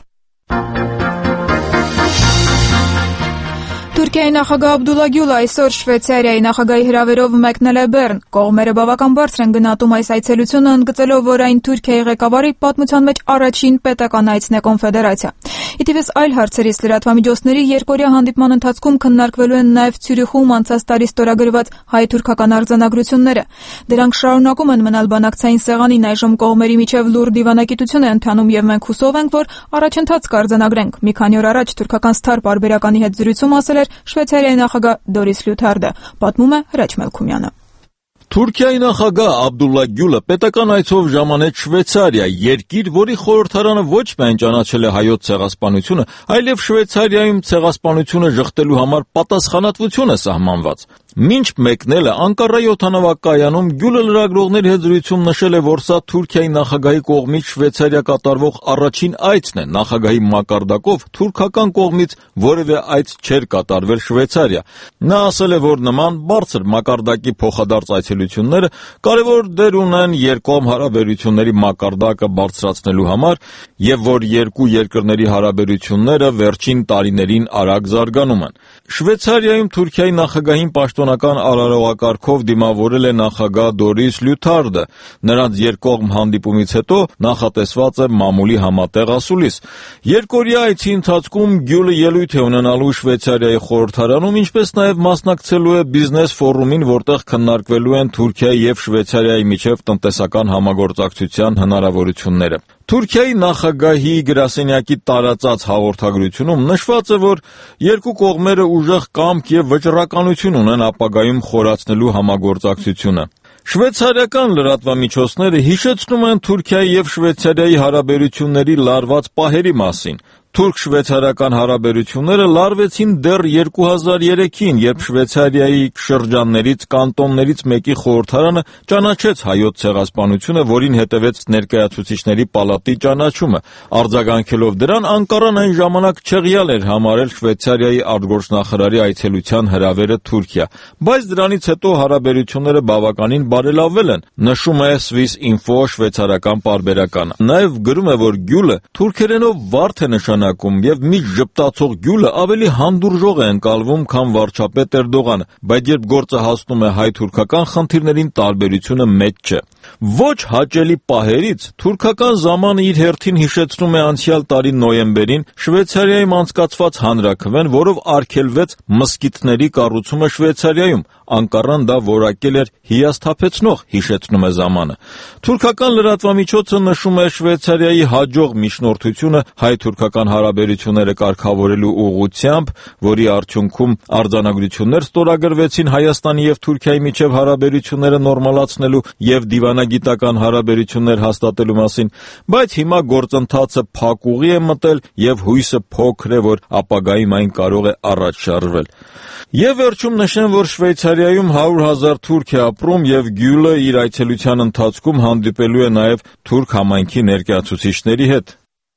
Թուրքիայի նախագահ Աբդուլլա Գյուլը այսօր Շվեյցարիայի նախագահի հրավերով մեկնել է Բեռն։ Կողմերը բավական բարձր են գնահատում այս այցելությունը, ընդգծելով, որ այն Թուրքիայի ղեկավարի պատմության մեջ առաջին պետական այցն է կոնֆեդերացիա։ Իդիվես այլ հարցերից լրատվամիջոցների երկօրյա հանդիպման ընթացքում քննարկվելու են նաև Ցյուրիխում անցած տարի ստորագրված հայ-թուրքական արձանագրությունները։ Դրանք շարունակում են մնալ բանակցային սեղանին, այժմ կողմերի միջև լուր դիվանագիտություն է ընթանում եւ մենք հուսով ենք, որ առաջընթաց կարձանագրենք։ Մի քանի օր առաջ թուրքական Սթար պարբերականի հետ զրույցում ասել էր Շվեյցարիայի նախագահ Դորիս Լյութարդը, պատմում է Հրաչ Մելքումյանը։ Թուրքիայի նախագահ Աբդուլլա Գյուլը պետական այցով ժամանեց Շվեյցարիա, երկիր, որի խորհրդարանը ոչ միայն ճանաչել է հայոց ցեղասպանությունը, այլև Շվեյցարիայում ցեղասպանությունը ժխտելու համար պատասխանատվություն է սահմանված։ Մինչ մեկնելը Անկարայի օդանավակայանում Գյուլը լրագրողների հետ զրույցում նշել է, որ սա Թուրքիայի նախագահի կողմից Շվեյցարիա կատարվող առաջին այցն է։ Նախագահի մակարդակով թուրքական կողմից որևէ այց չէր կատարվել Շվեյցարիա։ Նա ասել է, որ նման բարձր մակարդակի փոխադարձ այցելությունները կարևոր դեր ունեն երկկողմ հարաբերությունների մակարդակը բարձրացնելու համար եւ որ երկու երկրների հարաբերությունները վերջին տարիներին արագ զարգանում են։ Շվեյցարիայում Թուրքիայի նախագահին պաշտոնական արարողակարգով դիմավորել է նախագահ Դորիս Լյութարդը։ Նրանց երկկողմ հանդիպումից հետո նախատեսված է մամուլի համատեղ ասուլիս։ Երկօրյա այցի ընթացքում Գյուլը ելույթ է ունենալու Շվեյցարիայի խորհրդարանում, ինչպես նաև մասնակցելու է բիզնես ֆորումին, որտեղ քննարկվելու են Թուրքիայի եւ Շվեյցարիայի միջև տնտեսական համագործակցության հնարավորությունները։ Թուրքիայի նախագահի գրասենյակի տարածած հաղորդագրությունում նշված է, որ երկու կողմերը ուժեղ կամք եւ վճռականություն ունեն ապագայում խորացնելու համագործակցությունը։ Շվեյցարիական լրատվամիջոցները հիշեցնում են Թուրքիայի եւ Շվեյցարիայի հարաբերությունների լարված պահերի մասին։ Թուրք-շվեյցարական հարաբերությունները լարվեցին դեռ երկու հազար երեքին, երբ Շվեյցարիայի շրջաններից կանտոններից մեկի խորհրդարանը ճանաչեց հայոց ցեղասպանությունը, որին հետևեց ներկայացուցիչների պալատի ճանաչումը։ Արձագանքելով դրան, Անկարան այն ժամանակ չեղյալ էր համարել Շվեյցարիայի արտգործնախարարի այցելության հրավերը Թուրքիա, բայց դրանից հետո հարաբերությունները բավականին բարելավվել են, նշում է Swiss Info շվեյցարական պարբերականը։ Նաև գրում է, որ Գյուլը թուրքերենով վարդ է նշանակում եւ մի ժպտացող Գյուլը ավելի հանդուրժող է ընկալվում, քան վարչապետ Էրդողանը, բայց երբ գործը հասնում է հայ-թուրքական խնդիրներին, տարբերությունը մեծ չէ։ Ոչ հաճելի պահերից թուրքական զամանը իր հերթին հիշեցնում է անցյալ տարի նոյեմբերին Շվեյցարիայում անցկացված հանրաքվեն, որով արգելվեց մզկիթների կառուցումը Շվեյցարիայում։ Անկարան դա որակել էր հիասթափեցնող, հիշեցնում է զամանը։ Թուրքական լրատվամիջոցը նշում է Շվեյցարիայի հաջող միջնորդությունը հայ-թուրքական հարաբերությունները կարգավորելու ուղղությամբ, որի արդյունքում արձանագրություններ ստորագրվեցին Հայաստանի եւ Թուրքիայի միջև հարաբերությունները նորմալացնելու եւ դիվանագիտական հարաբերություններ հաստատելու մասին, բայց հիմա գործընթացը փակ ուղի է մտել եւ հույսը փոքր է, որ ապագայում այն կարող է առաջ շարժվել։ Եվ վերջում նշեմ, որ Շվեյցարիայում հարյուր հազար թուրք է ապրում եւ Գյուլը իր այցելության ընթացքում հանդիպելու է նաեւ թուրք համայնքի ներկայացուցիչների հետ։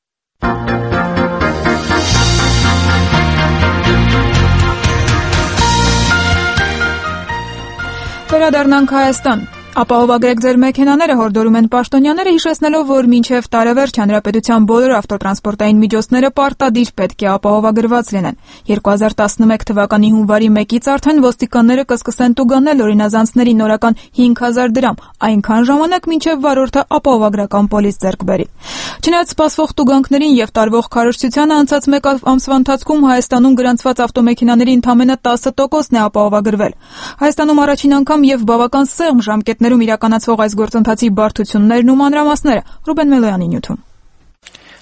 Վերադառնանք Հայաստան։ Ապահովագրեք ձեր մեքենաները, հորդորում են պաշտոնյաները, հիշեցնելով, որ մինչև տարեվերջ հանրապետության բոլոր ավտոտրանսպորտային միջոցները պարտադիր պետք է ապահովագրված լինեն։ երկու հազար տասնմեկ թվականի հունվարի մեկից արդեն ոստիկանները կսկսեն տուգանել օրինազանցների նորական հինգ հազար դրամ, այնքան ժամանակ մինչև վարորդը ապահովագրական պոլիս ձեռք բերի։ Չնայած սպասվող տուգանքներին եւ տարվող քարոզչությանը, անցած մեկ ամսվա ընթացքում Հայաստանում գրանցված ավտոմեքենաների ընդամենը տասը տոկոսն է ապահովագրվել։ Հայաստանում առաջին անգամ եւ բավական սեղմ ժամկետներում իրականացվող այս գործընթացի բարդություններն ու մանրամասները Ռուբեն Մելոյանի նյութում։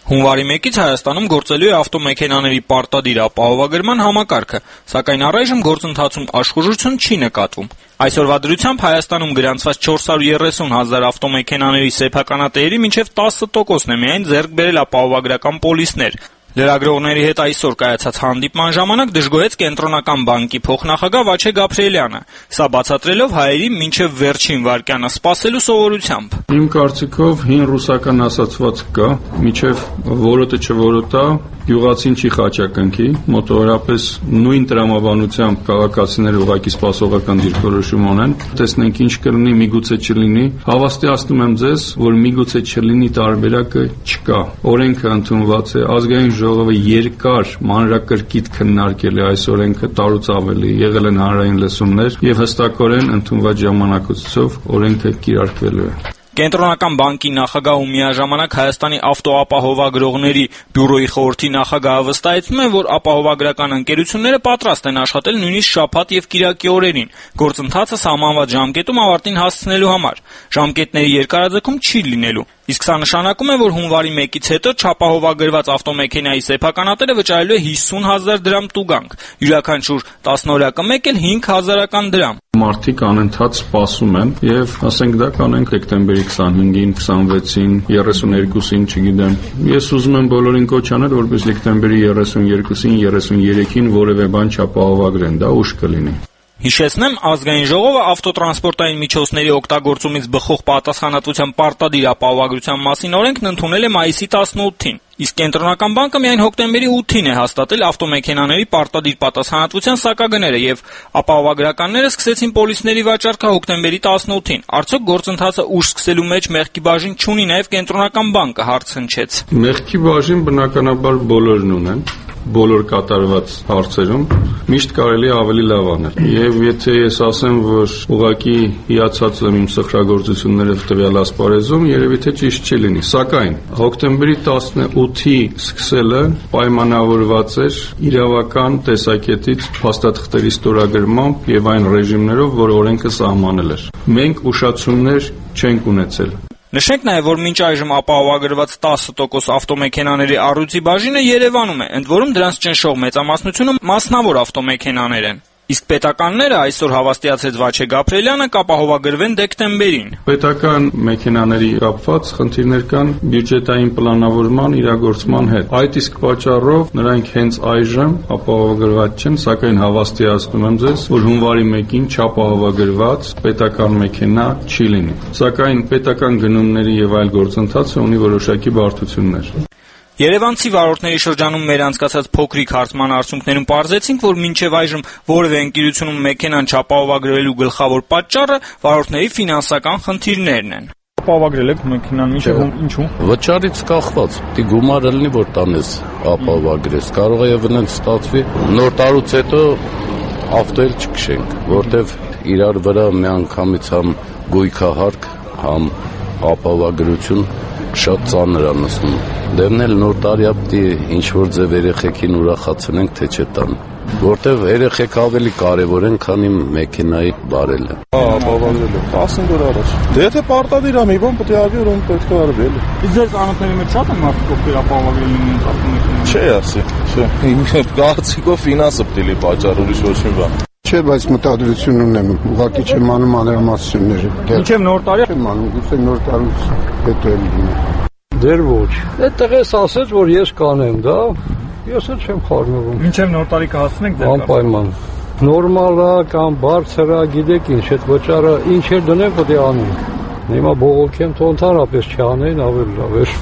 Հունվարի մեկից Հայաստանում գործելու է ավտոմեքենաների պարտադիր ապահովագրման համակարգը, սակայն առայժմ գործընթացում աշխուժություն չի նկատվում։ Այսօրվա դրությամբ Հայաստանում գրանցված չորս հարյուր երեսուն հազար ավտոմեքենաների սեփականատերերի մինչև տասը տոկոսն է միայն ձեռք բերել ապահովագրական պոլիսներ։ Լրագրողների հետ այսօր կայացած հանդիպման ժամանակ դժգոհեց Կենտրոնական բանկի փոխնախագահ Վաչե Գաբրիելյանը, սա բացատրելով հայերի մինչև վերջին վայրկյանը սպասելու սովորությամբ։ Իմ կարծիքով հին ռուսական ասացվածք կա, մինչև որոտը չորոտա, գյուղացին չի խաչակնքի, մոտավորապես նույն տրամաբանությամբ քաղաքացիները ուղղակի սպասողական դիրքորոշում ունեն, տեսնենք ինչ կլինի, միգուցե չլինի, հավաստիացնում եմ ձեզ, որ միգուցե չլինի տարբերակը չկա, օրենքը ընդունված է, ազգային ժողովը երկար մանրակրկիտ քննարկել է այս օրենքը, տարուց ավելի եղել են հանրային լսումներ եւ հստակորեն ընդունված ժամանակացույցով օրենքը կիրարկվելու է։ Կենտրոնական բանկի նախագահ ու միաժամանակ Հայաստանի ավտոապահովագրողների բյուրոյի խորհրդի նախագահը վստահեցնում է, որ ապահովագրական ընկերությունները պատրաստ են աշխատել նույնիսկ շաբաթ եւ կիրակի օրերին, գործընթացը սահմանված ժամկետում ավարտին հասցնելու համար։ Ժամկետների երկարաձգում չի լինելու, իսկ սա նշանակում է, որ հունվարի մեկից հետո չապահովագրված ավտոմեքենայի սեփականատերը վճարելու է հիսուն հազար դրամ տուգանք, յուրաքանչյուր տասնօրյակը մեկ էլ հինգ հազարական դրամ։ Մարդիկ անընդհատ սպասում են եւ ասենք դա կանենք դեկտեմբերի քսանհինգին, քսանվեցին, երեսուներկուսին, չգիտեմ։ Ես ուզում եմ բոլորին կոչ անել, որպես դեկտեմբերի երեսուներկուսին, երեսուներեքին որևէ բան չապահովագրեն, դա ուշ կլինի։ Հիշեցնեմ, ազգային ժողովը ավտոտրանսպորտային միջոցների օգտագործումից բխող պատասխանատվության պարտադիր ապահովագրության մասին օրենքն ընդունել է մայիսի տասնութին, իսկ Կենտրոնական բանկը միայն հոկտեմբերի ութին է հաստատել ավտոմեքենաների պարտադիր պատասխանատվության սակագները եւ ապահովագրականները սկսեցին պոլիսների վաճառքը հոկտեմբերի տասնութին։ Արդյոք գործընթացը ուշ սկսելու մեջ մեղքի բաժին չունի նաեւ Կենտրոնական բանկը, հարց հնչեց։ Մեղքի բաժին բնականաբար բոլորն ունեն, բոլոր կատարված հարցերում միշտ կարելի է ավելի լավ անել։ Եվ եթե ես ասեմ, որ ուղղակի հիացած եմ իմ սխրագործությունները տվյալ ասպարեզում, երևի թե ճիշտ չի լինի։ Սակայն հոկտեմբերի տասնութի սկսելը պայմանավորված էր իրավական տեսակետից փաստաթղթերի ստորագրմամբ եւ այն ռեժիմներով, որ օրենքը սահմանել էր։ Մենք ուշացումներ չենք ունեցել։ Նշենք նաև, որ մինչ այժմ ապահովագրված տասը տոկոս ավտոմեքենաների առյուծի բաժինը Երևանում է, ընդ որում դրանց ճնշող մեծամասնությունը մասնավոր ավտոմեքենաներ են։ Իսկ պետականները, այսօր հավաստիացրեց Վաչե Գաբրիելյանը, կապահովագրվեն դեկտեմբերին։ Պետական մեքենաների կապված խնդիրներ կան բյուջետային պլանավորման իրագործման հետ։ Այդ իսկ պատճառով նրանք հենց այժմ ապահովագրված չեն, սակայն հավաստիացնում եմ ձեզ, որ հունվարի մեկին չապահովագրված պետական մեքենա չի լինի։ Սակայն պետական գնումների եւ այլ գործընթացը ունի որոշակի բարդություններ։ Երևանցի վարորդների շրջանում մեր անցկացած փոքրիկ հարցման արդյունքներում պարզեցինք, որ մինչև այժմ որևէ ընկերությունում մեքենան չապահովագրվելու գլխավոր պատճառը վարորդների ֆինանսական խնդիրներն են։ Ապահովագրել եք մեքենան, մինչև ինչու՞։ Վճարից կախված, դի գումարը լինի, որ տանես ապահովագրես։ Կարող է եւ այնց ստացվի նոր տարուց հետո ավտո էլ չքշենք, որտեվ իրար վրա մի անգամից համ գույքահարկ, համ ապահովագրություն շատ ծանր է նստում։ Դեմնել նոր տարիա պիտի ինչ-որ ձև երեխեքին ուրախացնենք, թե չտան, որտեվ երեխեք ավելի կարևոր են, քան իմ մեքենայի բարելը։ Հա, ապահովագրել եմ տասը օր առաջ։ Դե եթե պարտադիր է մի բան, պետք է արվի, որ պետք է արվի էլի։ Իսկ ձեր ծանոթների մեջ շատ են մարդիկ, ովքեր ապահովագրել են իրենց ավտոմեքենան։ Չէ, ասի, չէ։ Իմ կարծիքով ֆինանսը պետք է պատճառ, ուրիշ ոչ մի բան։ Չէ, բայց մտադրություն ունեմ, ուղղակի չեմ անում անհրամասությունները։ Մինչև նոր տարի չեմ անում, գուցե նոր տարուց հետո էլ լինի։ Դեր ոչ։ Այդտեղ էս ասեց, որ ես կանեմ, դա ես էլ չեմ խառնվում։ Մինչև նոր տարի կհասցնենք դեռ։ Անպայման։ Նորմալ է կամ բարձր է, գիտեք ինչ, այդ վճարը ինչ էլ դնեմ, պետք է անեմ։ Հիմա բողոքեմ, թող ընդհանրապես չանեն, ավելի լավ է։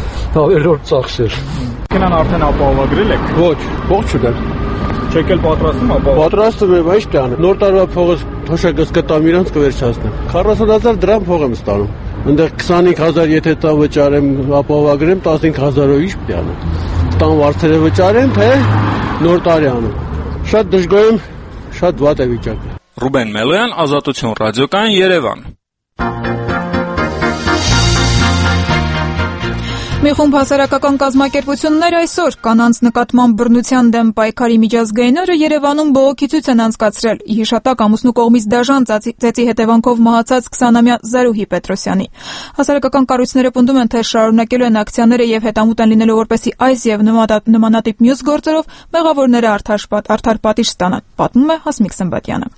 Ավելորդ ծախսեր։ Կնան արդեն ապահովագրել եք։ Ոչ, ողջ չկար։ Չեք էլ պատրաստում ապահով։ Պատրաստում եմ, ի՞նչ տանը։ Նոր տարվա փողս թոշակս կտամ իրանց կվերջացնեմ։ քառասուն հազար դրամ փող եմ ստանում։ Այնտեղ քսանհինգ հազար եթե տա վճարեմ, ապահովագրեմ, տասնհինգ հազարով ի՞նչ պիտի անեմ։ Տան վարձերը վճարեմ, թե նոր տարի անեմ։ Շատ դժգոհ եմ, շատ վատ է վիճակը։ Ռուբեն Մելոյան, Ազատություն ռադիոկայան, Երևան։ Մի խումբ հասարակական կազմակերպություններ այսօր կանանց նկատմամբ բռնության դեմ պայքարի միջազգային օրը Երևանում բողոքի ցույց են անցկացրել ի հիշատակ ամուսնու կողմից դաժան ծեծի հետևանքով մահացած քսանամյա Զարուհի Պետրոսյանի։ Հասարակական կառույցները պնդում են, թե շարունակելու են ակցիաները եւ հետամուտ են լինելու, որպեսզի այս եւ նմանատիպ մյուս գործերով մեղավորները արդար պատիժ ստանան, պատմում է Հասմիկ Սմբատյանը։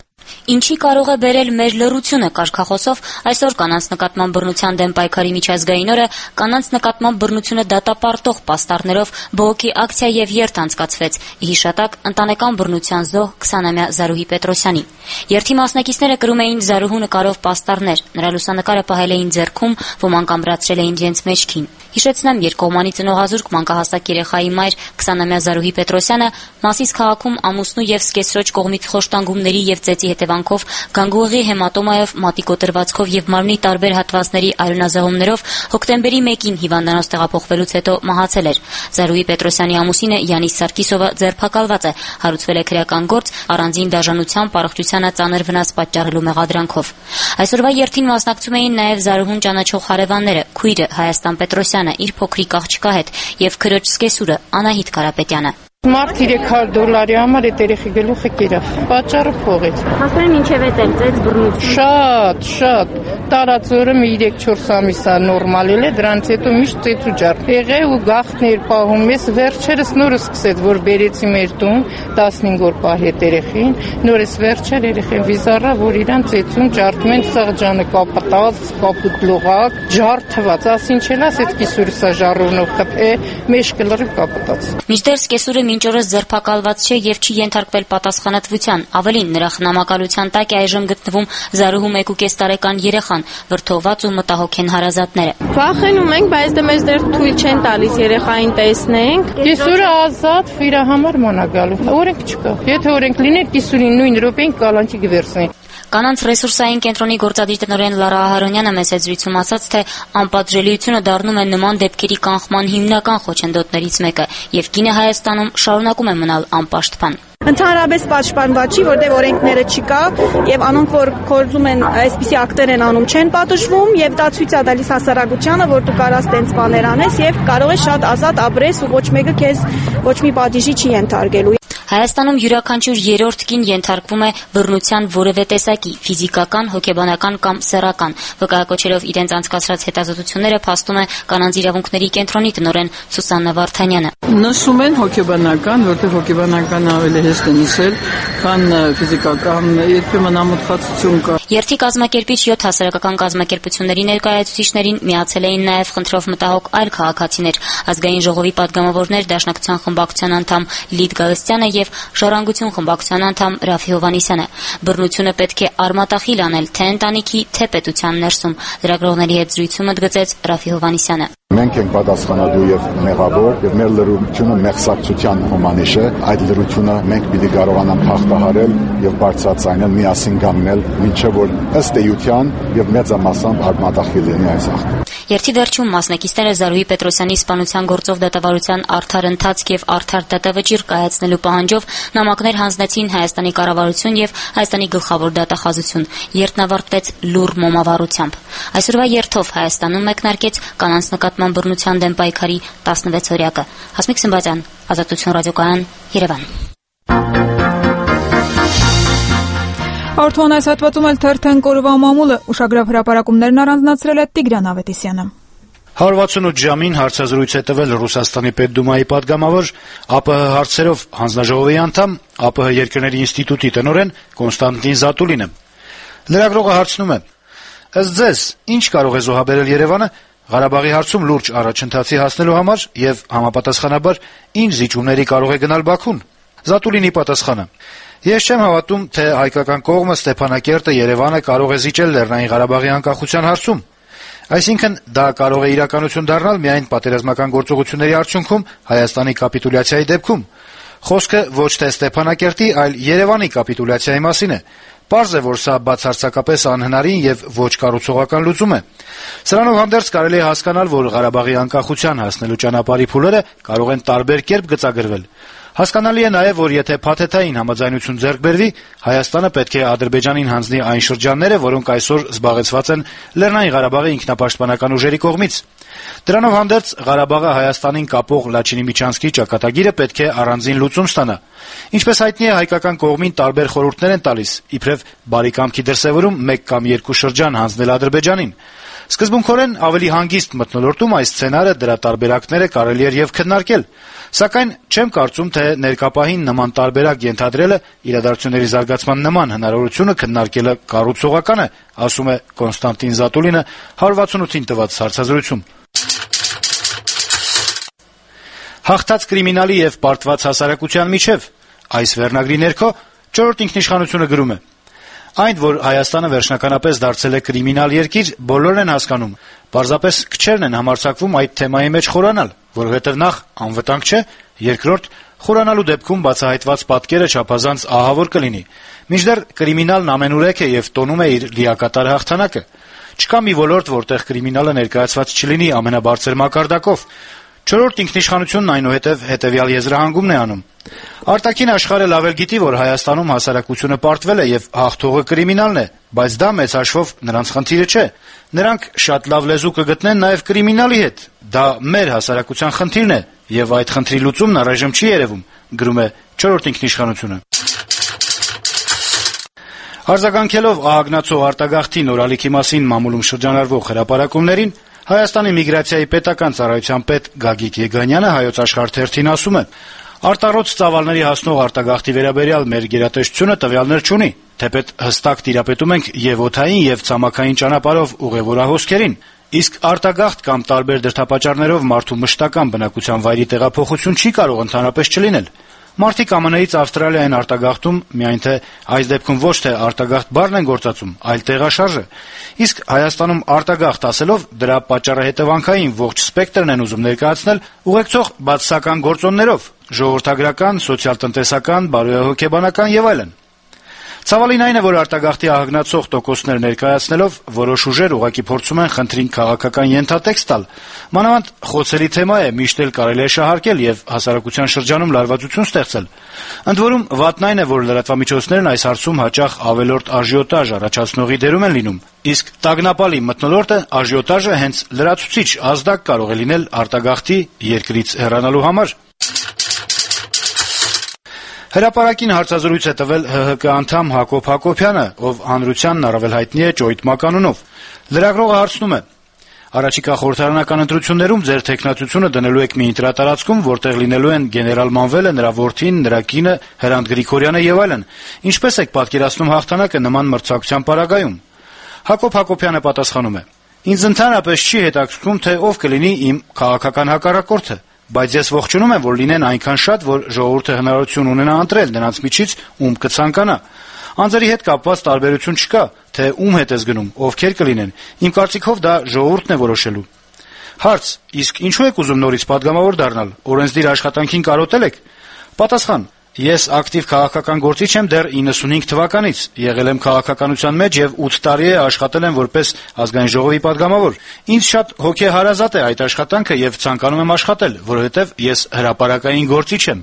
Ինչի կարող է բերել մեր լռությունը կարգախոսով այսօր կանանց նկատմամբ բռնության դեմ պայքարի միջազգային օրը կանանց նկատմամբ բռնությունը դատապարտող պաստառներով բողոքի ակցիա եւ երթ անցկացվեց ի հիշատակ ընտանեկան բռնության զոհ քսանամյա Զարուհի Պետրոսյանի։ Երթի մասնակիցները կրում էին Զարուհու նկարով պաստառներ, նրա լուսանկարը պահել էին ձեռքում, ոմանք ամրացրել էին իրենց մեջքին։ Հիշեցնեմ, երկկողմանի ծնողազուրկ մանկահասակ երեխայի մայր քսանամյա Զարուհի Պետրոսյանը Մասիս քաղաքում ամուսնու եւ սկեսրոջ կողմից խոշտանգումների եւ ծեծի հետևանքով գանգուղի հեմատոմայով, մատի կոտրվածքով եւ մարմնի տարբեր հատվածների արյունազեղումներով հոկտեմբերի մեկին հիվանդանոց տեղափոխվելուց հետո մահացել էր։ Զարուհի Պետրոսյանի ամուսինը Յանիս Սարգիսովը ձերբակալված է, հարուցվել է քրեական գործ առանձին դաժանությամբ առողջությանը ծանր վնաս պատճառելու մեղադրանքով։ Այսօրվա երթին մասնակցում էին նաեւ Զարուհուն ճանաչող հարևանները, քույրը Հայաստան Պետրոսյանը իր փոքրիկ աղջկա հետ եւ քրոջ սկեսուրը Անահիտ Կարապետյանը։ Մարդ երեք հարյուր դոլարի համար այդ երեխի գլուխը կերավ։ Պատճառը փողեց։ Հասկանում ինչև է դել բռնություն։ Շատ, շատ։ Տարածորը մի երեք-չորս ամիս է նորմալել է, դրանից հետո միշտ ծեծուջար։ Եղե ու գախներ պահում ես, վերջերս նորը սկսեց, որ բերեցի մեր տուն տասնհինգ օր պահի այդ երեխին, նորից վերջեր երեխին վիզարա, որ իրան ծեծում, ջարդում են սաղջանը կապտած, կապուտ լողակ, ջարդված, ասինչ էլ ասեց կիսուրը սա ժառովնով խփե, մեջքը լրիվ կապտած։ Մինչդեռ սկեսուրը մինչ օրս ձերբակալված չէ եւ չի ենթարկվել պատասխանատվության։ Ավելին, նրա խնամակալության տակ է այժմ գտնվում Զարուհու մեկ ու կես տարեկան երեխան, վրդովված ու մտահոգ են հարազատները։ Վախենում ենք, բայց դե մեզ դեռ թույլ չեն տալիս երեխային տեսնենք։ Կիսուրը ազատ, իր համար մանա գալու։ Օրենք չկա։ Եթե օրենք լիներ, կիսուրին նույն րոպեին կալանչի գվերցնի։ Կանանց ռեսուրսային կենտրոնի գործադիր տնօրեն Լարա Ահարոնյանը մեծ զրույցում ասաց, թե անպատժելիությունը դառնում է նման դեպքերի կանխման հիմնական խոչընդոտներից մեկը, եւ կինը Հայաստանում շարունակում է մնալ անպաշտպան։ Ընդհանրապես պաշտպանված չի, որտեղ օրենքները չկա եւ անոնք որ կորզում են այսպիսի ակտեր են անում չեն պատժվում եւ դա ցույց է տալիս հասարակությանը, որ դու կարաս տենց բաներ անես եւ կարող ես շատ ազատ ապրես ու ոչ մեկը քեզ ոչ մի պատիժի չի ենթարկելու։ Հայաստանում յուրաքանչյուր երրորդ կին ենթարկվում է բռնության որևէ տեսակի՝ ֆիզիկական, հոգեբանական կամ սեռական։ Վկայակոչերով իրենց անցկացրած հետազոտությունները փաստում է Կանանց իրավունքների կենտրոնի տնօրեն Սուսաննա Վարդանյանը։ Նշում են հոգեբանական, որտեղ հոգեբանական ավելի հեշտ է նշել, քան ֆիզիկական, երբեմն ամոթխացություն կա։ Երթի կազմակերպիչ յոթ հասարակական կազմակերպությունների ներկայացուցիչներին միացել էին նաև խնդրով մտահոգ այլ քաղաքացիներ, ազգային ժողովի պատգամավորներ, Դաշնակցության խմբակցության անդամ Լիդ Գալստյանը եւ Ժառանգություն խմբակցության անդամ Ռաֆի Հովհաննիսյանը։ Բռնությունը պետք է արմատախիլ անել թե ընտանիքի, թե պետության ներսում։ Լրագրողների հետ զրույցում ընդգծեց Ռաֆի Հովհաննիսյանը։ Մենք ենք պատասխանատու եւ մեղավոր, եւ մեր լրությունը մեղսակցության հոմանիշ է։ Այդ լրությունը մենք պիտի կարողանանք հաղթահարել եւ բարձրացնել, միասին կանգնել, մինչեւ որ ըստ էության եւ մեծամասամբ արմատախիլ լինի այս ակտը։ Երթի վերջում մասնակիցները Զարուհի Պետրոսյանի սպանության գործով դատավարության արդար ընթացք եւ արդար դատավճիռ կայացնելու պահանջով նամակներ հանձնեցին Հայաստանի կառավարություն եւ Հայաստանի գլխավոր դատախազություն։ Երթն ավարտվեց լուռ մոմավառությամբ։ Այսօրվա երթով Հայաստանում մեկնարկեց կանանց նկատմամբ բռնության դեմ պայքարի տասնվեցօրյակը։ Հասմիկ Սմբատյան, Ազատություն ռադիոկայան, Երևան։ Արդյոք այս հատվածում էլ թերթեն կորվա մամուլը ուշագրավ հրապարակումներն առանձնացրել է Տիգրան Ավետիսյանը։ հարյուր վաթսունութ ժամին հարցազրույց է տվել Ռուսաստանի Պետդումայի պատգամավոր, ԱՊՀ հարցերով հանձնաժողովի անդամ, ԱՊՀ երկրների ինստիտուտի տնօրեն Կոնստանտին Զատուլինը։ Լրագրողը հարցնում է. ըստ ձեզ, ինչ կարող է զոհաբերել Երևանը Ղարաբաղի հարցում լուրջ առաջընթացի հասնելու համար եւ համապատասխանաբար ինչ զիջումների կարող է գնալ Բաքուն։ Զատուլինի պատասխանը. Ես չեմ հավատում, թե հայկական կողմը Ստեփանակերտը Երևանը կարող է զիջել Լեռնային Ղարաբաղի անկախության հարցում։ Այսինքն դա կարող է իրականություն դառնալ միայն պատերազմական գործողությունների արդյունքում Հայաստանի կապիտուլյացիայի դեպքում։ Խոսքը ոչ թե Ստեփանակերտի, այլ Երևանի կապիտուլյացիայի մասին է։ Պարզ է, որ սա բացարձակապես անհնարին եւ ոչ կառուցողական լուծում է։ Սրանով հանդերձ կարելի է հասկանալ, որ Ղարաբաղի անկախության հասնելու ճանապարհի փուլերը կարող են տարբեր կերպ գծագրվել։ Հասկանալի է նաև, որ եթե փաթեթային համաձայնություն ձեռք բերվի, Հայաստանը պետք է Ադրբեջանին հանձնի այն շրջանները, որոնք այսօր զբաղեցված են Լեռնային Ղարաբաղի ինքնապաշտպանական ուժերի կողմից։ Դրանով հանդերձ Ղարաբաղը Հայաստանին կապող Լաչինի-Միչանսկի ճակատագիրը պետք է առանձին լուծում ստանա։ Ինչպես հայտնի է, հայկական կողմին տարբեր խորհուրդներ են տալիս, իբրև բարի կամքի դրսևորում մեկ կամ երկու շրջան հանձնել Ադրբեջանին։ Սկզբունքորեն ավելի հանգիստ մթնոլորտում այս սցենարը, դրա տարբերակները կարելի էր եւ քննարկել, սակայն չեմ կարծում, թե ներկապահին նման տարբերակ ենթադրելը իրադարձությունների զարգացման նման հնարավորությունը քննարկելը կառուցողական է, ասում է Կոնստանտին Զատուլինը հարյուր վաթսունութին տված հարցազրույցում։ Հաղթած կրիմինալի եւ պարտված հասարակության միջև այս վերնագրի ներքո չորրորդ ինքնիշխանությունը գրում է. Այն, որ Հայաստանը վերջնականապես դարձել է կրիմինալ երկիր, բոլորն են հասկանում։ Պարզապես քչերն են համարձակվում այդ թեմայի մեջ խորանալ, որովհետև նախ անվտանգ չէ, երկրորդ խորանալու դեպքում բացահայտված պատկերը չափազանց ահավոր կլինի։ Մինչդեռ կրիմինալն ամենուրեք է եւ տոնում է իր լիակատար հաղթանակը։ Չկա մի ոլորտ, որտեղ կրիմինալը ներկայացված չլինի ամենաբարձր մակարդակով։ Չորրորդ ինքնիշխանությունն այնուհետև հետեւյալ եզրահանգումն է անում. Արտաքին աշխարհը լավ էլ գիտի, որ Հայաստանում հասարակությունը պարտվել է եւ հաղթողը կրիմինալն է, բայց դա մեծ հաշվով նրանց խնդիրը չէ։ Նրանք շատ լավ լեզու կգտնեն նաեւ կրիմինալի հետ։ Դա մեր հասարակության խնդիրն է եւ այդ խնդրի լուծումն առայժմ չի երևում, գրում է չորրորդ ինքնիշխանությունը։ Արձագանքելով ահագնացող արտագաղթի նորալիքի մասին մամուլում շրջանառվող հրապարակումներին, Հայաստանի միգրացիայի պետական ծառայության պետ Գագիկ Եգանյանը Հայոց Աշխարհ թերթին ասում է. Արտառոց ծավալների հասնող արտագաղթի վերաբերյալ մեր գերատեսչությունը տվյալներ չունի, թեպետ հստակ տիրապետում ենք եւ օդային եւ ցամաքային ճանապարհով ուղևորահոսքերին, իսկ արտագաղթ կամ տարբեր դրդապատճառներով մարդու մշտական բնակության վայրի տեղափոխություն չի կարող ընդհանրապես չլինել։ Մարդիկ Ա Մ Ն-ից Ավստրալիա են արտագաղթում, միայն թե այս դեպքում ոչ թե արտագաղթ բառն են գործածում, այլ տեղաշարժը։ Իսկ Հայաստանում արտագաղթ ասելով դրա պատճառահետևանքային ողջ սպեկտրն են ուզում ներկայացնել ուղեկցող բացասական գործոններով՝ ժողովրդագրական, սոցիալ-տնտեսական, բարոյահոգեբանական եւ այլն։ Ցավալին այն է, որ արտագաղթի ահագնացող տոկոսներ ներկայացնելով որոշ ուժեր ուղղակի փորձում են խնդրին քաղաքական ենթատեքստ տալ։ Մանավանդ խոցելի թեմա է, միշտ էլ կարելի է շահարկել եւ հասարակության շրջանում լարվածություն ստեղծել։ Ընդ որում վատն այն է, որ լրատվամիջոցներն այս հարցում հաճախ ավելորդ աժիոտաժ առաջացնողի դերում են լինում, իսկ տագնապալի մթնոլորտը աժիոտաժը հենց լրացուցիչ ազդակ կարող է լինել արտագաղթի երկրից հեռանալու համար։ Հրապարակին հարցազրույց է տվել Հ Հ Կ անդամ Հակոբ Հակոբյանը, ով հանրությանն առավել հայտնի է Ճոյթ մականունով։ Լրագրողը հարցնում է. Առաջիկա խորհրդարանական ընտրություններում ձեր թեկնածությունը դնելու եք մի ինտրատարածքում, որտեղ լինելու են գեներալ Մանվելը, նրա որդին, նրա կինը, Հրանտ Գրիգորյանը եւ այլն։ Ինչպես եք պատկերացնում հաղթանակը նման մրցակցության պարագայում։ Հակոբ Հակոբյանը պատասխանում է. Ինձ ընդհանրապես չի հետաքրքրում, թե ով կլինի իմ քաղաքական հակառակորդը, բայց ես ողջունում եմ, որ լինեն այնքան շատ, որ ժողովուրդը հնարավորություն ունենա ընտրել նրանց միջից ում կցանկանա։ Անձերի հետ կապված տարբերություն չկա, թե ում հետ ես գնում, ովքեր կլինեն։ Իմ կարծիքով դա ժողովուրդն է որոշելու։ Հարց. իսկ ինչու եք ուզում նորից падգամավոր դառնալ, օրենսդիր աշխատանքին կարոտել եք։ Պատասխան. Ես ակտիվ քաղաքական գործիչ եմ դեռ իննսունհինգ թվականից, եղել եմ քաղաքականության մեջ եւ ութ տարի է աշխատել եմ որպես ազգային ժողովի падգամավոր։ Ինձ շատ հոգեհարազատ է այդ աշխատանքը եւ ցանկանում եմ աշխատել, որովհետեւ ես հրապարակային գործիչ եմ։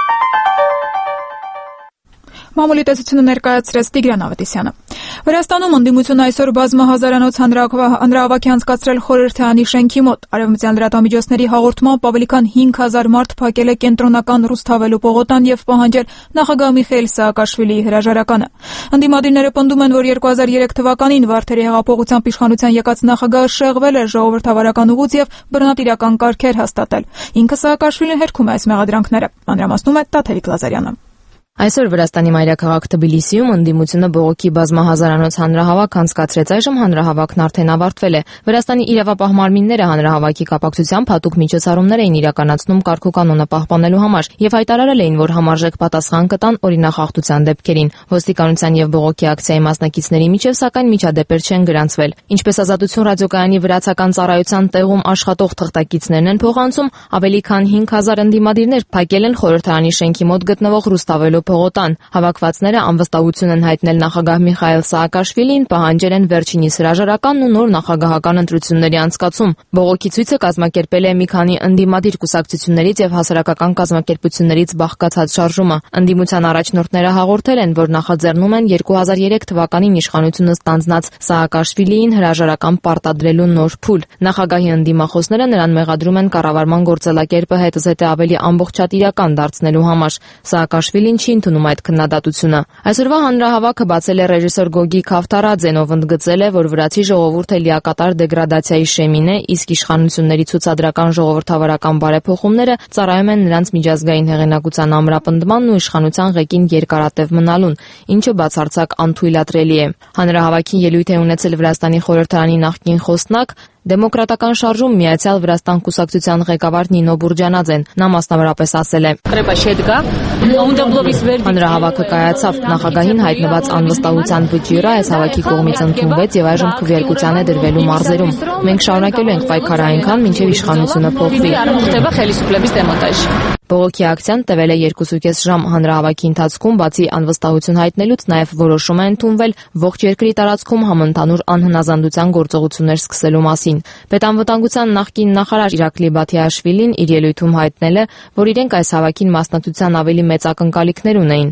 Մամուլի տեսությունը ներկայացրեց Տիգրան Ավետիսյանը։ Վրաստանում ընդդիմություն այսօր բազմահազարանոց հանրահավաք է անցկացրել խորհրդարանի շենքի մոտ։ Արևմտյան լրատվամիջոցների հաղորդմամբ ավելի քան հինգ հազար մարդ փակել է կենտրոնական Ռուսթավելու պողոտան եւ պահանջել նախագահ Միխայիլ Սաակաշվիլիի հրաժարականը։ Ընդդիմադիրները պնդում են, որ երկու հազար երեք թվականին Վարդերի հեղափոխությամբ իշխանության եկած նախագահը շեղվել է ժողովրդավարական ուղուց եւ բռնատիրական կարգեր հաստատել։ Ինքը Սաակաշվիլին հերքում է այս մեղադրանքները։ Մանրամասնում է Տաթևիկ Լազարյանը։ Այսօր Վրաստանի մայրաքաղաք Թբիլիսիում ընդդիմությունը բողոքի բազմահազարանոց հանրահավաք անցկացրեց, այժմ հանրահավաքն արդեն ավարտվել է։ Վրաստանի իրավապահ մարմինները հանրահավաքի կապակցությամբ հատուկ միջոցառումներ էին իրականացնում կարգուկանոնը պահպանելու համար եւ հայտարարել էին, որ համարժեք պատասխան կտան օրինախախտության դեպքերին։ Ոստիկանության եւ բողոքի ակցիայի մասնակիցների միջև սակայն միջադեպեր չեն գրանցվել։ Ինչպես Ազատություն ռադիոկայանի վրացական ծառայության տեղում աշխատող թղթակիցներն են փոխանցում, ավելի քան հինգ հազար ընդդիմադիրներ փակել են խորհրդարանի շենքի մոտ գտնվող Ռուստավելու փողոտան։ Հավաքվածները անվստահություն են հայտնել նախագահ Միխայիլ Սաակաշվիլիին, պահանջել են վերջինիս հրաժարականն ու նոր նախագահական ընտրությունների անցկացում։ Բողոքի ցույցը կազմակերպել է մի քանի ընդդիմադիր կուսակցություններից եւ հասարակական կազմակերպություններից բաղկացած շարժումը։ Ընդդիմության առաջնորդները հաղորդել են, որ նախաձեռնում են երկու հազար երեք թվականին իշխանությունը ստանձնած Սաակաշվիլիին հրաժարական պարտադրելու նոր փուլ։ Նախագահի ընդդիմախոսները նրան մեղադրում են կառավարման գործելակերպը հետզհետե ավելի ամբողջատիրական դարձնելու համար։ Սաակաշվիլին չի ընդունում այդ քննադատությունը։ Այսօրվա հանրահավաքը բացել է ռեժիսոր Գոգի Քավթարաձեն, ով ընդգծել է, որ վրացի ժողովուրդը լիակատար դեգրադացիայի շեմին է, իսկ իշխանությունների ցուցադրական ժողովրդավարական բարեփոխումները ծառայում են նրանց միջազգային հեղինակության ամրապնդմանն ու իշխանության ղեկին երկարատև մնալուն, ինչը բացարձակ անթույլատրելի է։ Հանրահավաքին ելույթ է ունեցել Վրաստանի խորհրդարանի նախկին խոսնակ, Դեմոկրատական շարժում Միացյալ Վրաստան կուսակցության ղեկավար Նինո Բուրջանաձեն։ Նա մասնավորապես ասել է. Հանրահավաքը կայացավ, նախագահին հայտնված անվստահության վճիռը այս հավաքի կողմից ընդունվեց եւ այժմ քվեարկության է դրվելու մարզերում։ Մենք շարունակելու ենք պայքարը այնքան, մինչեւ իշխանությունը փոխվի։ Բողոքի ակցիան տևել է երկուսուկես ժամ։ Հանրահավաքի ընթացքում բացի անվստահություն հայտնելուց նաև որոշում է ընդունվել ողջ երկրի տարածքում համընդհանուր անհնազանդության գործողություններ սկսելու մասին։ Պետանվտանգության նախկին նախարար Իրակլի Բաթիաշվիլին իր ելույթում հայտնել է, որ իրենք այս հավաքին մասնակցության ավելի մեծ ակնկալիքներ ունեին։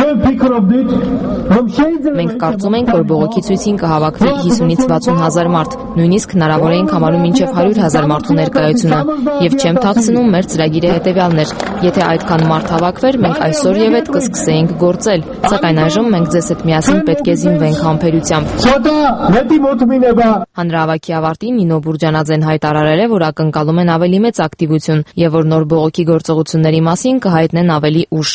Մենք կարծում ենք, որ բողոքի ցույցին կհավաքվի հիսունից վաթսուն հազար մարդ, նույնիսկ հնարավոր էինք համարում մինչև հարյուր հազար մարդու ներկայությունը, եւ չեմ թաքցնում, մեր ծրագիրը հետեւյալն էր. եթե այդքան մարդ հավաքվեր, մենք այսօր եւ այդ կսկսեինք գործել, սակայն այժմ մենք ձեզ հետ միասին պետք է զինվենք համբերությամբ։ Հանրահավաքի ավարտին Նինո Բուրջանաձեն հայտարարել է, որ ակնկալում են ավելի մեծ ակտիվություն եւ որ նոր բողոքի գործողությունների մասին կհայտնեն ավելի ուշ։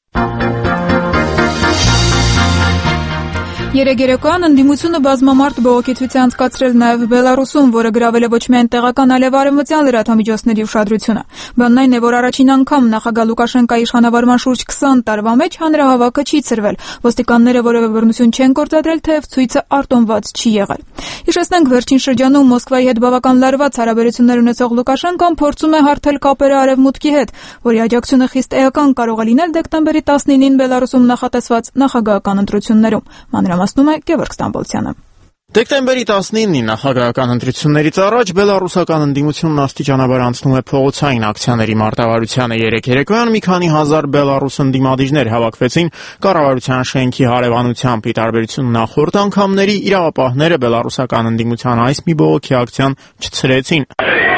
Երեկ երեկոյան ընդդիմությունը բազմամարդ բողոքի ցույց է անցկացրել նաև Բելարուսում, որը գրավել է ոչ միայն տեղական, այլև արևմտյան լրատվամիջոցների ուշադրությունը։ Բանն այն է, որ առաջին անգամ նախագահ Լուկաշենկոյի իշխանավարման շուրջ քսան տարվա մեջ հանրահավաքը չի ցրվել։ Ոստիկանները որևէ բռնություն չեն գործադրել, թեև ցույցը արտոնված չի եղել։ Հիշեցնենք, վերջին շրջանում Մոսկվայի հետ բավական լարված հարաբերություններ ունեցող Լուկաշենկոն փորձում է հարթել կապերը արևմուտքի հետ, որի աջակցությունը խիստ էական կարող է լինել դեկտեմբերի տասնինին Բելարուսում նախատեսված նախագահական ընտրություններում։ Մանրամասնում է Գևորգ Ստամբոլցյանը։ Դեկտեմբերի տասնինին նախագահական ընտրություններից առաջ բելարուսական ընդդիմությունն աստիճանաբար անցնում է փողոցային ակցիաների մարտավարությանը։ Երեկ երեկոյան մի քանի հազար բելարուս ընդդիմադիրներ հավաքվեցին կառավարության շենքի հարևանությամբ։ Ի տարբերություն նախորդ անգամների, իրավապահները բելարուսական ընդդիմության այս մի բողոքի ակցիան չցրեցին։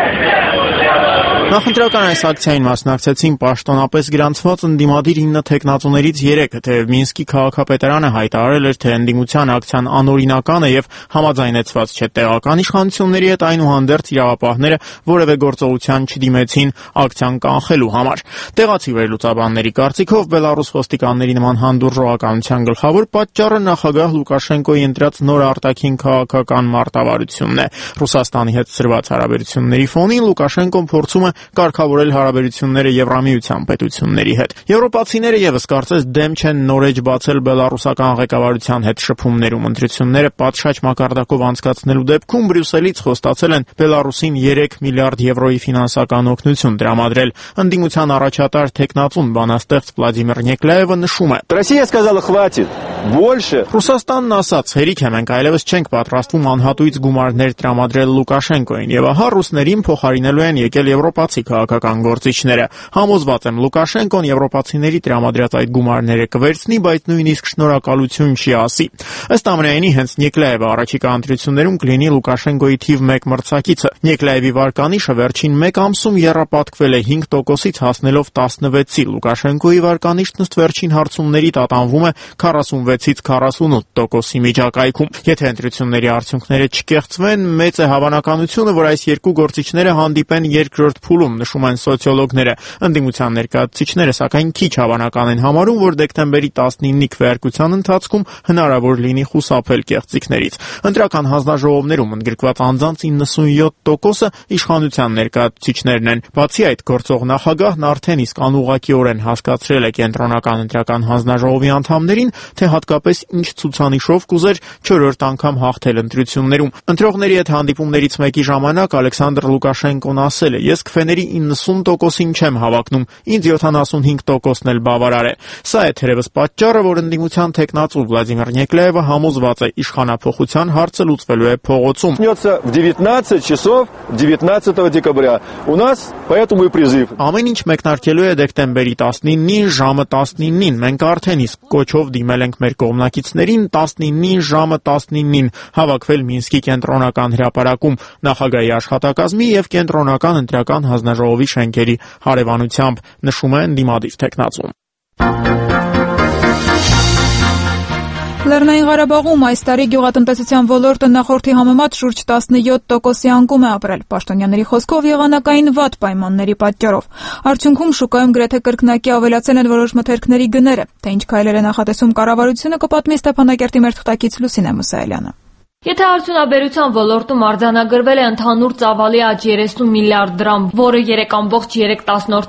Նախընտրական այս ակցիային մասնակցեցին պաշտոնապես գրանցված ընդդիմադիր ինը թեկնածուներից երեքը, թեև Մինսկի քաղաքապետարանը հայտարարել էր, թե ընդդիմության ակցիան անօրինական է եւ համաձայնեցված չէ տեղական իշխանությունների հետ, այնուհանդերձ իրավապահները որևէ գործողության չդիմեցին ակցիան կանխելու համար։ Տեղացի վերլուծաբանների կարծիքով Բելարուս ոստիկանների նման հանդուրժողականության գլխավոր պատճառը նախագահ Լուկաշենկոյի ընտրած նոր արտաքին քաղաքական մարտավարությունն է։ Ռուսաստանի հետ սրված հարաբերությունների ֆոնին Լուկաշենկոն փորձում է կարգավորել հարաբերությունները Եվրամիության պետությունների հետ։ Եվրոպացիները եւս կարծես դեմ չեն նորեջ բացել բելարուսական ղեկավարության հետ շփումներում։ Ընտրությունները պատշաճ մակարդակով անցկացնելու դեպքում Բրյուսելից խոստացել են Բելարուսին երեք միլիարդ եվրոյի ֆինանսական օգնություն տրամադրել։ Ընդդիմության առաջատար թեկնածուն բանաստեղծ Վլադիմիր Նեկլաևը նշում է. Россия сказала хватит, больше. Ռուսաստանն ասաց, հերիք է, մենք այլևս չենք պատրաստվում անհատույց գումարներ տրամադրել Լուկաշենկոյին, եւ ահա ռուսներին փոխարինելու են եկել եվրոպացի քաղաքական գործիչները։ Համոզված եմ, Լուկաշենկոն եվրոպացիների տրամադրած այդ գումարները կվերցնի, բայց նույնիսկ շնորհակալություն չի ասի։ Ըստ ամենայնի, հենց Նեկլաևը առաջիկա ընտրություններում կլինի Լուկաշենկոյի թիվ մեկ մրցակիցը։ Նեկլաևի վարկանիշը վերջին մեկ ամսում եռապատկվել է հինգ տոկոսից հասնելով տասնվեցի։ Լուկաշենկոյի վարկանիշն ըստ վերջին հարցումների տատանվում է քառասունվեցից քառասունութ տոկոսի միջակայքում։ Եթե ընտրությունների արդյունքները չկեղծվեն, մեծ է հավանականությունը, որ այս երկու գործիչները հանդիպեն երկրորդ փուլում, նշում են սոցիոլոգները։ Ընդդիմության ներկայացուցիչները սակայն քիչ հավանական են համարում, որ դեկտեմբերի տասնինի քվեարկության ընթացքում հնարավոր լինի խուսափել կեղծիքներից։ Ընտրական հանձնաժողովներում ընդգրկված անձանց իննսունյոթ տոկոսը իշխանության ներկայացուցիչներն են։ Բացի այդ, գործող նախագահն արդեն իսկ անուղղակիորեն հասկացրել է կենտրոնական ընտրական հանձնաժողովի անդամներին, թե հատկապես ինչ ցուցանիշով կուզեր չորրորդ անգամ հաղթել ընտրություններում։ Ընտրողների հետ հանդիպումներից մեկի ժամանակ Ալեքսանդր Լուկաշենկոն ասել է. «Ես քվեների իննսուն տոկոսին չեմ հավակնում, ինձ յոթանասունհինգ տոկոսն էլ բավարար է»։ Սա է թերևս պատճառը, որ ընդդիմության թեկնածու Վլադիմիր Նեկլաևը համոզված է իշխանափոխության հարցը լուծվելու է փողոցում։ В девятнадцать часов девятнадцатого декабря. У нас поэтому и призыв. Ամեն ինչ մեկնարկելու է դեկտեմբերի տասնինին ժամը տասնինին։ Մենք արդեն իսկ կոչով դիմել ենք մեր կողմնակիցներին տասնինին ժամը տասնինին հավաքվել Մինսկի կենտրոնական հրապարակում նախագահի աշխատակազմի եւ կենտրոնական ընտրական հանձնաժողովի շենքերի հարևանությամբ, նշում է ընդդիմադիր թեկնածուն։ Լեռնային Ղարաբաղում այս տարի գյուղատնտեսության ոլորտը նախորդի համեմատ շուրջ տասնյոթ տոկոսի անկում է ապրել, պաշտոնյաների խոսքով եղանակային վատ պայմանների պատճառով։ Արդյունքում շուկայում գրեթե կրկնակի ավելացել են որոշ մթերքների գները, թե ինչ քայլեր է նախատեսում կառավարությունը, կպատմի Ստեփանակերտի մեր թղթակից Լուսինե Մուսայելյանը։ Եթե արդյունաբերության ոլորտում արձանագրվել է ընդհանուր ծավալի աճ երեսուն միլիարդ դրամ, որը երեք կόμμα երեք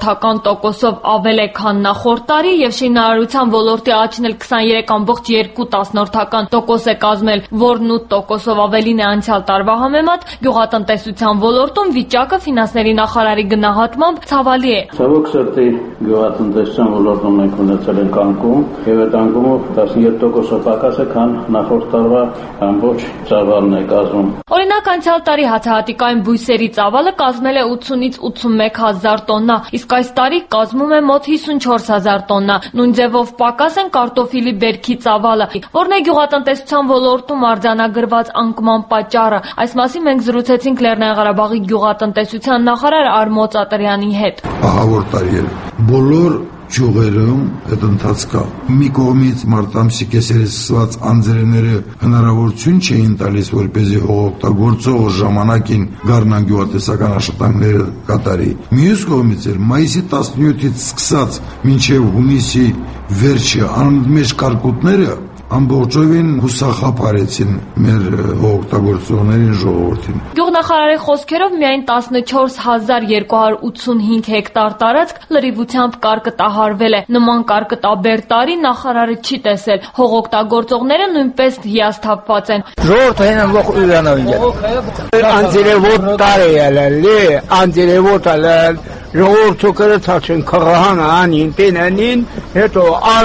տոկոսով ավել է, քան նախորդ տարի, եւ շինարարության ոլորտի աճն էլ քսաներեք կόμμα երկու տոկոս է կազմել, որն ութ տոկոսով ավելին է անցյալ տարվա համեմատ, գյուղատնտեսության ոլորտում վիճակը ֆինանսների նախարարի գնահատմամբ ցավալի է։ Ցավոք սրտի գյուղատնտեսության ոլորտում մենք ունեցել ենք անկում, եւ այդ անկումը տասնյոթ տոկոսով պակաս է, քան նախորդ տարվա ամբողջ ծավալն է կազմում։ Օրինակ անցյալ տարի հացահատիկային բույսերի ծավալը կազմել է ութսունից ութսունմեկ հազար տոննա, իսկ այս տարի կազմում է մոտ հիսունչորս հազար տոննա։ Նույն ձևով պակաս են կարտոֆիլի բերքի ծավալը, որն է գյուղատնտեսության ոլորտում արձանագրված անկման պատճառը։ Այս մասին մենք զրուցեցինք Լեռնային Ղարաբաղի գյուղատնտեսության նախարար Արմոծ Ատրյանի հետ։ Ահավոր տարի է բոլոր ճյուղերում այդ ընթացքա մի կողմից մարտ ամսի կեսերից սկսված անձրևները հնարավորություն չէին տալիս, որպեսզի օգտագործողը ժամանակին գառնան գյուղատնտեսական աշխատանքները կատարի։ Մյուս կողմից էր մայիսի տասնյոթից սկսած մինչև հունիսի վերջը անմեջ կարկուտները ամբողջովին հուսախապ արեցին մեր օգտագործողներին, ժողովրդին։ Գյուղնախարարի խոսքերով միայն տասնչորս հազար երկու հարյուր ութսունհինգ հեկտար տարածք լրիվությամբ կարկտահարվել է։ Նման կարկտաբեր տարի նախարարը չի տեսել։ Հողօգտագործողները նույնպես հիասթափված են։ Ժողովուրդը հենան ողջ ուրանային է։ Անձրևոտ տարի է լի, անձրևոտ է ժողովուրդը կրթած են քաղաքան անին տենանին, հետո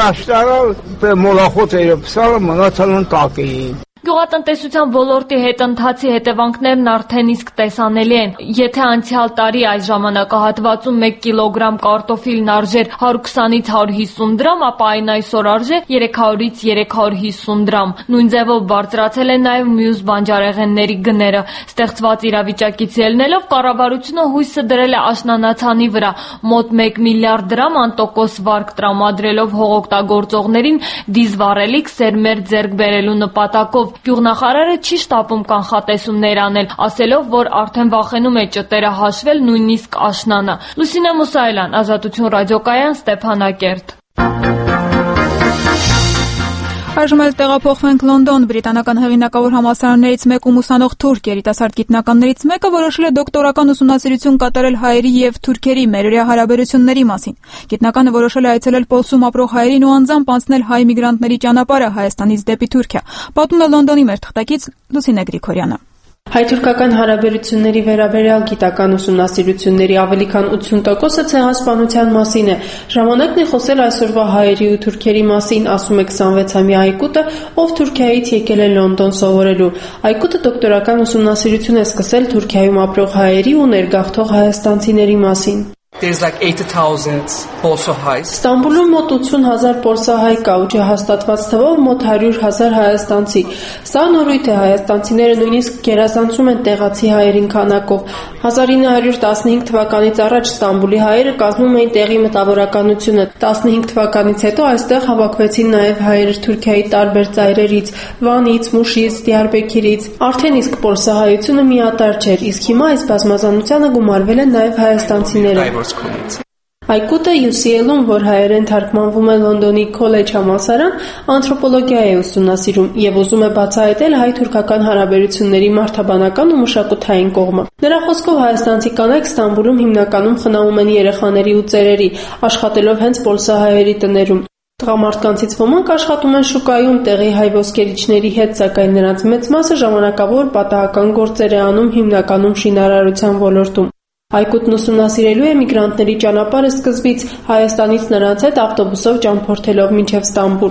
արաշտարը մոլախոտերը պսալը մնացան տակին։ Գյուղատնտեսության ոլորտի հետընթացի հետևանքներն արդեն իսկ տեսանելի են։ Եթե անցյալ տարի այս ժամանակահատվածում մեկ կիլոգրամ կարտոֆիլն արժեր հարյուր քսանից հարյուր հիսուն դրամ, ապա այն այսօր արժե երեք հարյուրից երեք հարյուր հիսուն դրամ։ Նույն ձևով բարձրացել են նաև մյուս բանջարեղենների գները։ Ստեղծված իրավիճակից ելնելով կառավարությունը հույսը դրել է աշնանացանի վրա մոտ մեկ միլիարդ դրամ անտոկոս վարկ տրամադրելով հողօգտագործողներին դիզվառելիք սերմեր ձեռք բերելու նպատակով։ Գյուղնախարարը չի շտապում կանխատեսումներ անել, ասելով, որ արդեն վախենում է ճտերը հաշվել նույնիսկ աշնանը։ Լուսինե Մուսայելյան, Ազատություն ռադիոկայան, Ստեփանակերտ։ Այժմ էլ տեղափոխվենք Լոնդոն։ Բրիտանական հեղինակավոր համալսարաններից մեկում ուսանող թուրք երիտասարդ գիտնականներից մեկը որոշել է դոկտորական ուսումնասիրություն կատարել հայերի եւ թուրքերի մերօրյա հարաբերությունների մասին։ Գիտնականը որոշել է այցելել Պոլսում ապրող հայերին ու անձամբ անցնել հայ միգրանտների ճանապարհը Հայաստանից դեպի Թուրքիա։ Պատմում է Լոնդոնի մեր թղթակից Լուսինե Գրիգորյանը։ Հայ-թուրքական հարաբերությունների վերաբերյալ գիտական ուսումնասիրությունների ավելի քան ութսուն տոկոսը ցեղասպանության մասին է։ Ժամանակն է խոսել այսօրվա հայերի ու թուրքերի մասին, ասում է քսանվեցամյա Այկուտը, ով Թուրքիայից եկել է Լոնդոն սովորելու։ Այկուտը դոկտորական ուսումնասիրություն է սկսել Թուրքիայում ապրող հայերի ու ներգաղթող հայաստանցիների մասին։ There's like eighty thousand Polso Highs. Ստամբուլում մոտ ութսուն հազար պոլսահայ կա ու չհաստատված թվով մոտ հարյուր հազար հայաստանցի։ Սա նորույթ է, հայաստանցիները նույնիսկ գերազանցում են տեղացի հայերին քանակով։ հազար ինը հարյուր տասնհինգ թվականից առաջ Ստամբուլի հայերը կազմում էին տեղի մտավորականությունը։ տասնհինգ թվականից հետո այստեղ հավաքվեցին նաև հայեր Թուրքիայի տարբեր ծայրերից՝ Վանից, Մուշից, Դիարբեքիրից։ Արդեն իսկ պոլսահայությունը միատարր չէր, իսկ հիմա այս բազմազանությանը գումարվել են նաև հայաստանցիները։ Այկուտը յու սի էլ-ում, որ հայերեն թարգմանվում է Լոնդոնի քոլեջ համալսարան, անթրոպոլոգիա է ուսումնասիրում եւ ուզում է բացահայտել հայ-թուրքական հարաբերությունների մարդաբանական ու մշակութային կողմը։ Նրա խոսքով հայաստանցի կանայք Ստամբուլում հիմնականում խնամում են երեխաների ու ծերերի, աշխատելով հենց պոլսահայերի տներում։ Տղամարդկանցից ոմանք աշխատում են շուկայում տեղի հայ ոսկերիչների հետ, սակայն նրանց մեծ մասը ժամանակավոր պատահական գործեր է անում հիմնականում շինարարության ոլորտում։ Այգուտն ուսումնասիրելու է միգրանտների ճանապարհը սկզբից Հայաստանից նրանց հետ ավտոբուսով ճամփորդելով մինչև Ստամբուլ։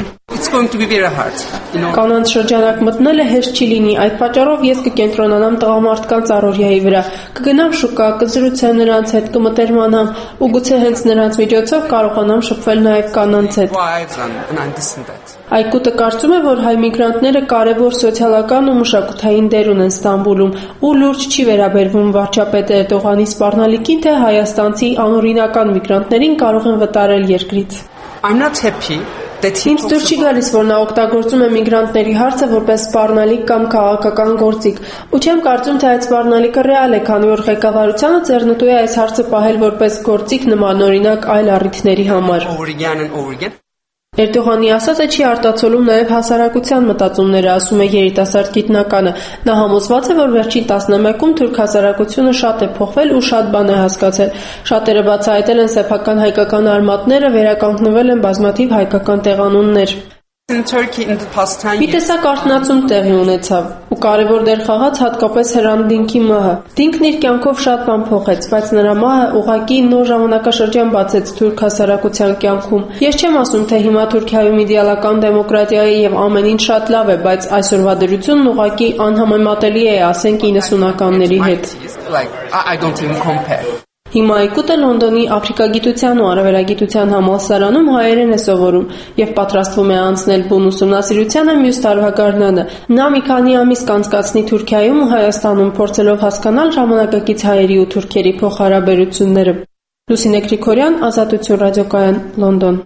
Կանանց շրջանակ մտնելը հեշտ չի լինի, այդ պատճառով ես կկենտրոնանամ տղամարդկանց առօրյայի վրա, կգնամ շուկա, կզրուցեմ նրանց հետ, կմտերմանամ ու գուցե հենց նրանց միջոցով կարողանամ շփվել նաև կանանց հետ։ Այգուտը կարծում է, որ հայ միգրանտները կարևոր սոցիալական ու մշակութային դեր ունեն Ստամբուլում ու լուրջ չի վերաբերվում վարչապետ Էրդողանի սպառնալիքին, թե հայաստանցի անօրինական միգրանտներին կարող են վտարել երկրից։ Ինձ դուր չի գալիս, որ նա օգտագործում է միգրանտների հարցը որպես սպառնալիք կամ քաղաքական գործիք, ու չեմ կարծում, թե այդ սպառնալիքը ռեալ է, քանի որ ղեկավարությանը ձեռնտու է այս հարցը պահել որպես գործիք նմանօրինակ այլ առիթների համար։ Էրդողանի ասածը չի արտացոլում նաև հասարակության մտածումները, ասում է երիտասարդ գիտնականը։ Նա համոզված է, որ վերջին տասնմեկում թուրք հասարակությունը շատ է փոխվել ու շատ բան է հասկացել։ Շատերը բացահայտել են սեփական հայկական արմատները, վերականգնվել են բազմաթիվ հայկական տեղանուններ։ Մի տեսակ արթնացում տեղի ունեցավ ու կարևոր դեր խաղաց հատկապես Հրանտ Դինքի մահը։ Դինքն իր կյանքով շատ բան փոխեց, բայց նրա մահը ուղղակի նոր ժամանակաշրջան բացեց թուրք հասարակության կյանքում։ Ես չեմ ասում, թե հիմա Թուրքիայում իդեալական դեմոկրատիա է եւ ամեն ինչ շատ լավ է, բայց այսօրվա դրությունն ուղղակի անհամեմատելի է, ասենք իննսունականների հետ։ Հիմա Այգուտը Լոնդոնի Աֆրիկագիտության ու Արևելագիտության համալսարանում հայերեն է սովորում եւ պատրաստվում է անցնել բուն ուսումնասիրությանը մյուս տարվա գարնանը։ Նա մի քանի ամիս կանցկացնի Թուրքիայում ու Հայաստանում, փորձելով հասկանալ ժամանակակից հայերի ու թուրքերի փոխհարաբերությունները։ Լուսինե Գրիգորյան, Ազատություն ռադիոկայան, Լոնդոն։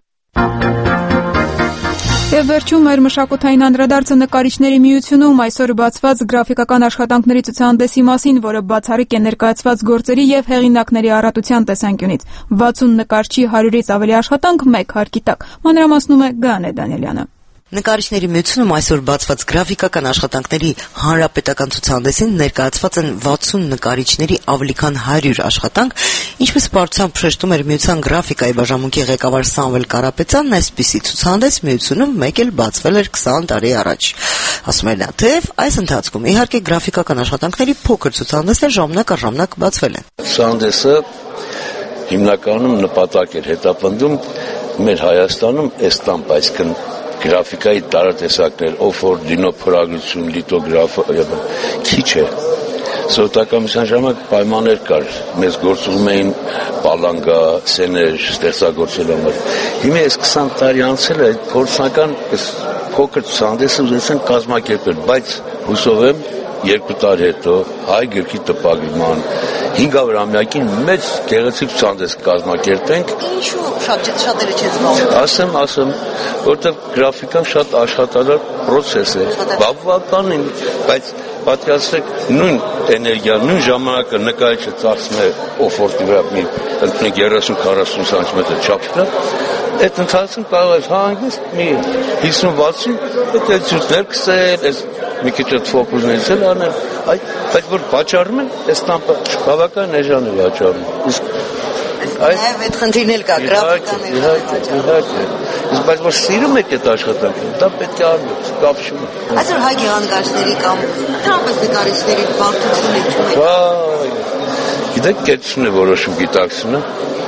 Եվ վերջում մեր մշակութային անդրադարձը նկարիչների միությունում այսօր բացված գրաֆիկական աշխատանքների ցուցահանդեսի մասին, որը բացառիկ է ներկայացված գործերի եւ հեղինակների առատության տեսանկյունից։ վաթսուն նկարչի հարյուրից ավելի աշխատանք մեկ հարկի տակ։ Մանրամասնում է Գանե Դանիելյանը։ Նկարիչների միությունում այսօր բացված գրաֆիկական աշխատանքների հանրապետական ցուցահանդեսին ներկայացված են վաթսուն նկարիչների ավելի քան հարյուր աշխատանք, ինչպես պարզությամբ շեշտում էր միության գրաֆիկայի բաժանմունքի ղեկավար Սամվել Կարապետյանն, այսպիսի ցուցահանդես միությունում մեկ էլ բացվել էր քսան տարի առաջ։ Ասում էր նա, թեև այս ընթացքում իհարկե գրաֆիկական աշխատանքների փոքր ցուցահանդեսներ ժամանակ առ ժամանակ բացվել են։ Ցուցահանդեսը հիմնականում նպատակ էր հետապնդում մեր Հայաստանում էստամպ, այսինքն գրաֆիկայի տարատեսակներ, օֆոր, դինոփորագրություն, լիտոգրաֆ, քիչ է։ Սովետական ժամանակ պայմաններ կար, մեզ գործում էին պալանգա, սեներ, ստեղծագործել համար։ Հիմա այս քսան տարի անցել է, փորձնական փոքր ցուցահանդեսը ուզեցին կազմակերպել, բայց հուսով եմ երկու տարի հետո հայ գրքի տպագրման հինգ ամյակին մեծ գեղեցիկ ցուցահանդես կազմակերպենք։ Ինչու շատ շատերը չեն զբաղվում։ Ասեմ, ասեմ, որտեղ գրաֆիկան շատ աշխատանք process է։ Բավականին, բայց պատկերացրեք նույն էներգիան, նույն ժամանակը նկարիչը ծախսում է օֆորտի վրա մի ընտրենք երեսուն քառասուն սանտիմետր չափի վրա, այդ ընթացքում կարող է հանգիստ մի հիսուն վաթսուն այդ ներքսել, այս մի քիչ ֆոկուսներից էլ անել, այդ որ վաճառում են, այս տամպը բավական էժան է վաճառում։ Իսկ Նաև այդ խնդիրն էլ կա, գրաֆիկաներ։ Իհարկե, իհարկե։ Իսկ բայց որ սիրում եք այդ աշխատանքը, դա պետք է արվի, կապ չունի։ Այսօր հայ գեղանկարիչների կամ դրանպես նկարիչների բարդությունը ինչու է։ Վայ, գիտեք, կեցուն է որոշում գիտակցությունը։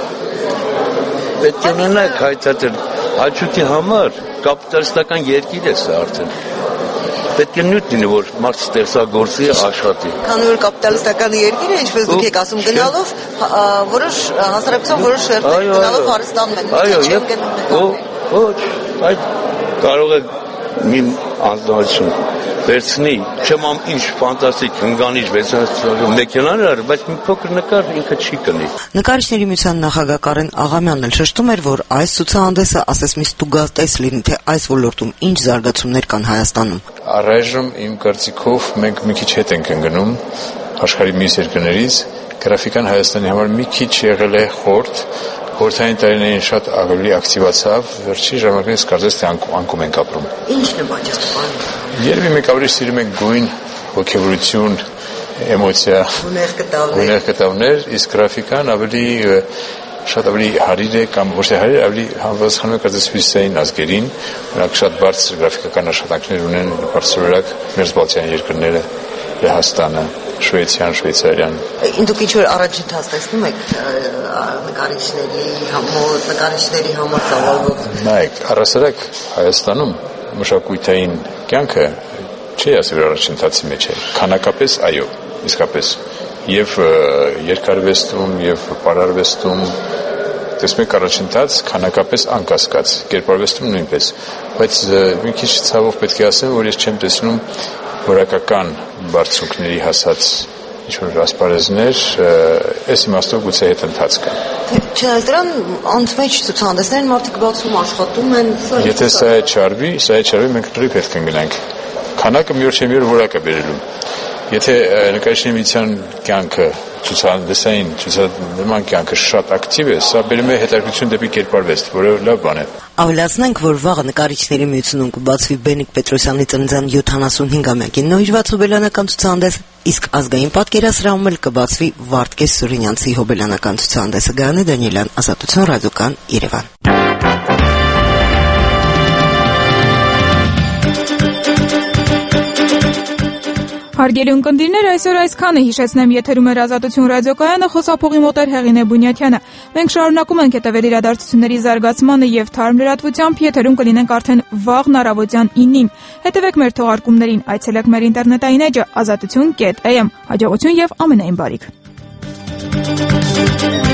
Պետք է ունենաք հայտարար հաճույքի համար կապիտալիստական երկիր է սա արդեն։ Պետք է նույն լինի, որ մարդ ստեղծագործի աշխատի։ Քանի որ կապիտալիստական երկիր է, ինչպես դուք եք ասում, գնալով որոշ հասարակության որոշ շերտեր գնալով հարստանում են։ Այո, եւ ոչ, այդ կարող է մի անձնություն վերցնի, չեմ ամ ինչ ֆանտաստիկ հնգանիչ վեցանց մեքենաներ, բայց մի փոքր նկար ինքը չի կնի։ Նկարիչների միության նախագահ Կարեն Աղամյանն էլ շեշտում էր, որ այս ցուցահանդեսը ասես մի ստուգատես լինի, թե այս ոլորտում ինչ զարգացումներ կան Հայաստանում։ Առայժմ իմ կարծիքով մենք մի քիչ հետ ենք ընկնում աշխարհի մյուս երկրներից, գրաֆիկան Հայաստանի համար մի քիչ եղել է խորտ, խորհրդային տարիներին շատ ավելի ակտիվացավ, վերջին ժամանակներս կարծես թե անկում ենք ապրում։ Ինչն է պատճառը։ Երևի մենք ավելի սիրում ենք գույն, ոգևորություն, էմոցիա, գունեղ կտավներ, գունեղ կտավներ, իսկ գրաֆիկան ավելի շատ ավելի հարիր է կամ ոչ թե հարիր, ավելի համապատասխանում է կարծես հյուսիսային ազգերին, նրանք շատ բարձր գրաֆիկական աշխատանքներ ունեն, բարձրորակ մեր Բալթյան երկրները, Լեհաստանը, Շվեյցիան, Շվեյցարիան։ Դուք ինչ-որ առաջընթաց տեսնում եք նկարիչների համար, նկարիչների համար ծավալվող։ Նայեք, առասարակ Հայաստանում մշակութային կյանքը չի ասել առաջընթացի մեջ է, քանակապես այո, իսկապես եւ երկարվեստում եւ պարարվեստում տեսնում եք առաջընթաց քանակապես անկասկած, կերպարվեստում նույնպես, բայց մի քիչ ցավով պետք է ասեմ, որ ես չեմ տեսնում որակական բարձունքների հասած ինչ-որ ասպարեզներ, այս իմաստով գուցե հետ ընթաց կա։ Չնայած դրան անցմեջ ցուցահանդեսներն մարդիկ բացում աշխատում են։ Եթե սա է չարվի, սա է չարվի, մենք դրի պետք ենք գնանք։ Քանակը մի օր չէ մի օր որակ է բերելու։ Եթե նկարիչների միության կյանքը, ցուցահանդեսային ցուցադրման կյանքը շատ ակտիվ է, սա բերում է հետաքրքրություն դեպի կերպարվեստ, որը լավ բան է։ Ավելացնենք, որ վաղը նկարիչների միությունում կբացվի Բենիկ Պետրոսյանի ծննդյան յոթանասունհինգամյակին նորիջված հոբելյանական ցուցահանդես, իսկ ազգային պատկերասրահում էլ կբացվի Վարդգես Սուրինյանցի հոբելյանական ցուցահանդեսը։ Գարանե Դանիելյան, Ազատություն, Ռադիոկան, Երևան։ Հարգելի ունկնդիրներ, այսօր այսքանը, հիշեցնեմ, եթերում էր Ազատություն ռադիոկայանը, խոսափողի մոտ էր Հեղինե Բունյաթյանը։ Մենք շարունակում ենք հետևել իրադարձությունների զարգացմանը եւ թարմ լրատվությամբ, եթերում կլինենք արդեն վաղն առավոտյան ինին։ Հետևեք մեր թողարկումներին, այցելեք մեր ինտերնետային էջը ազատություն կետ էյ էմ։ Հաջողություն եւ ամենայն բարիք։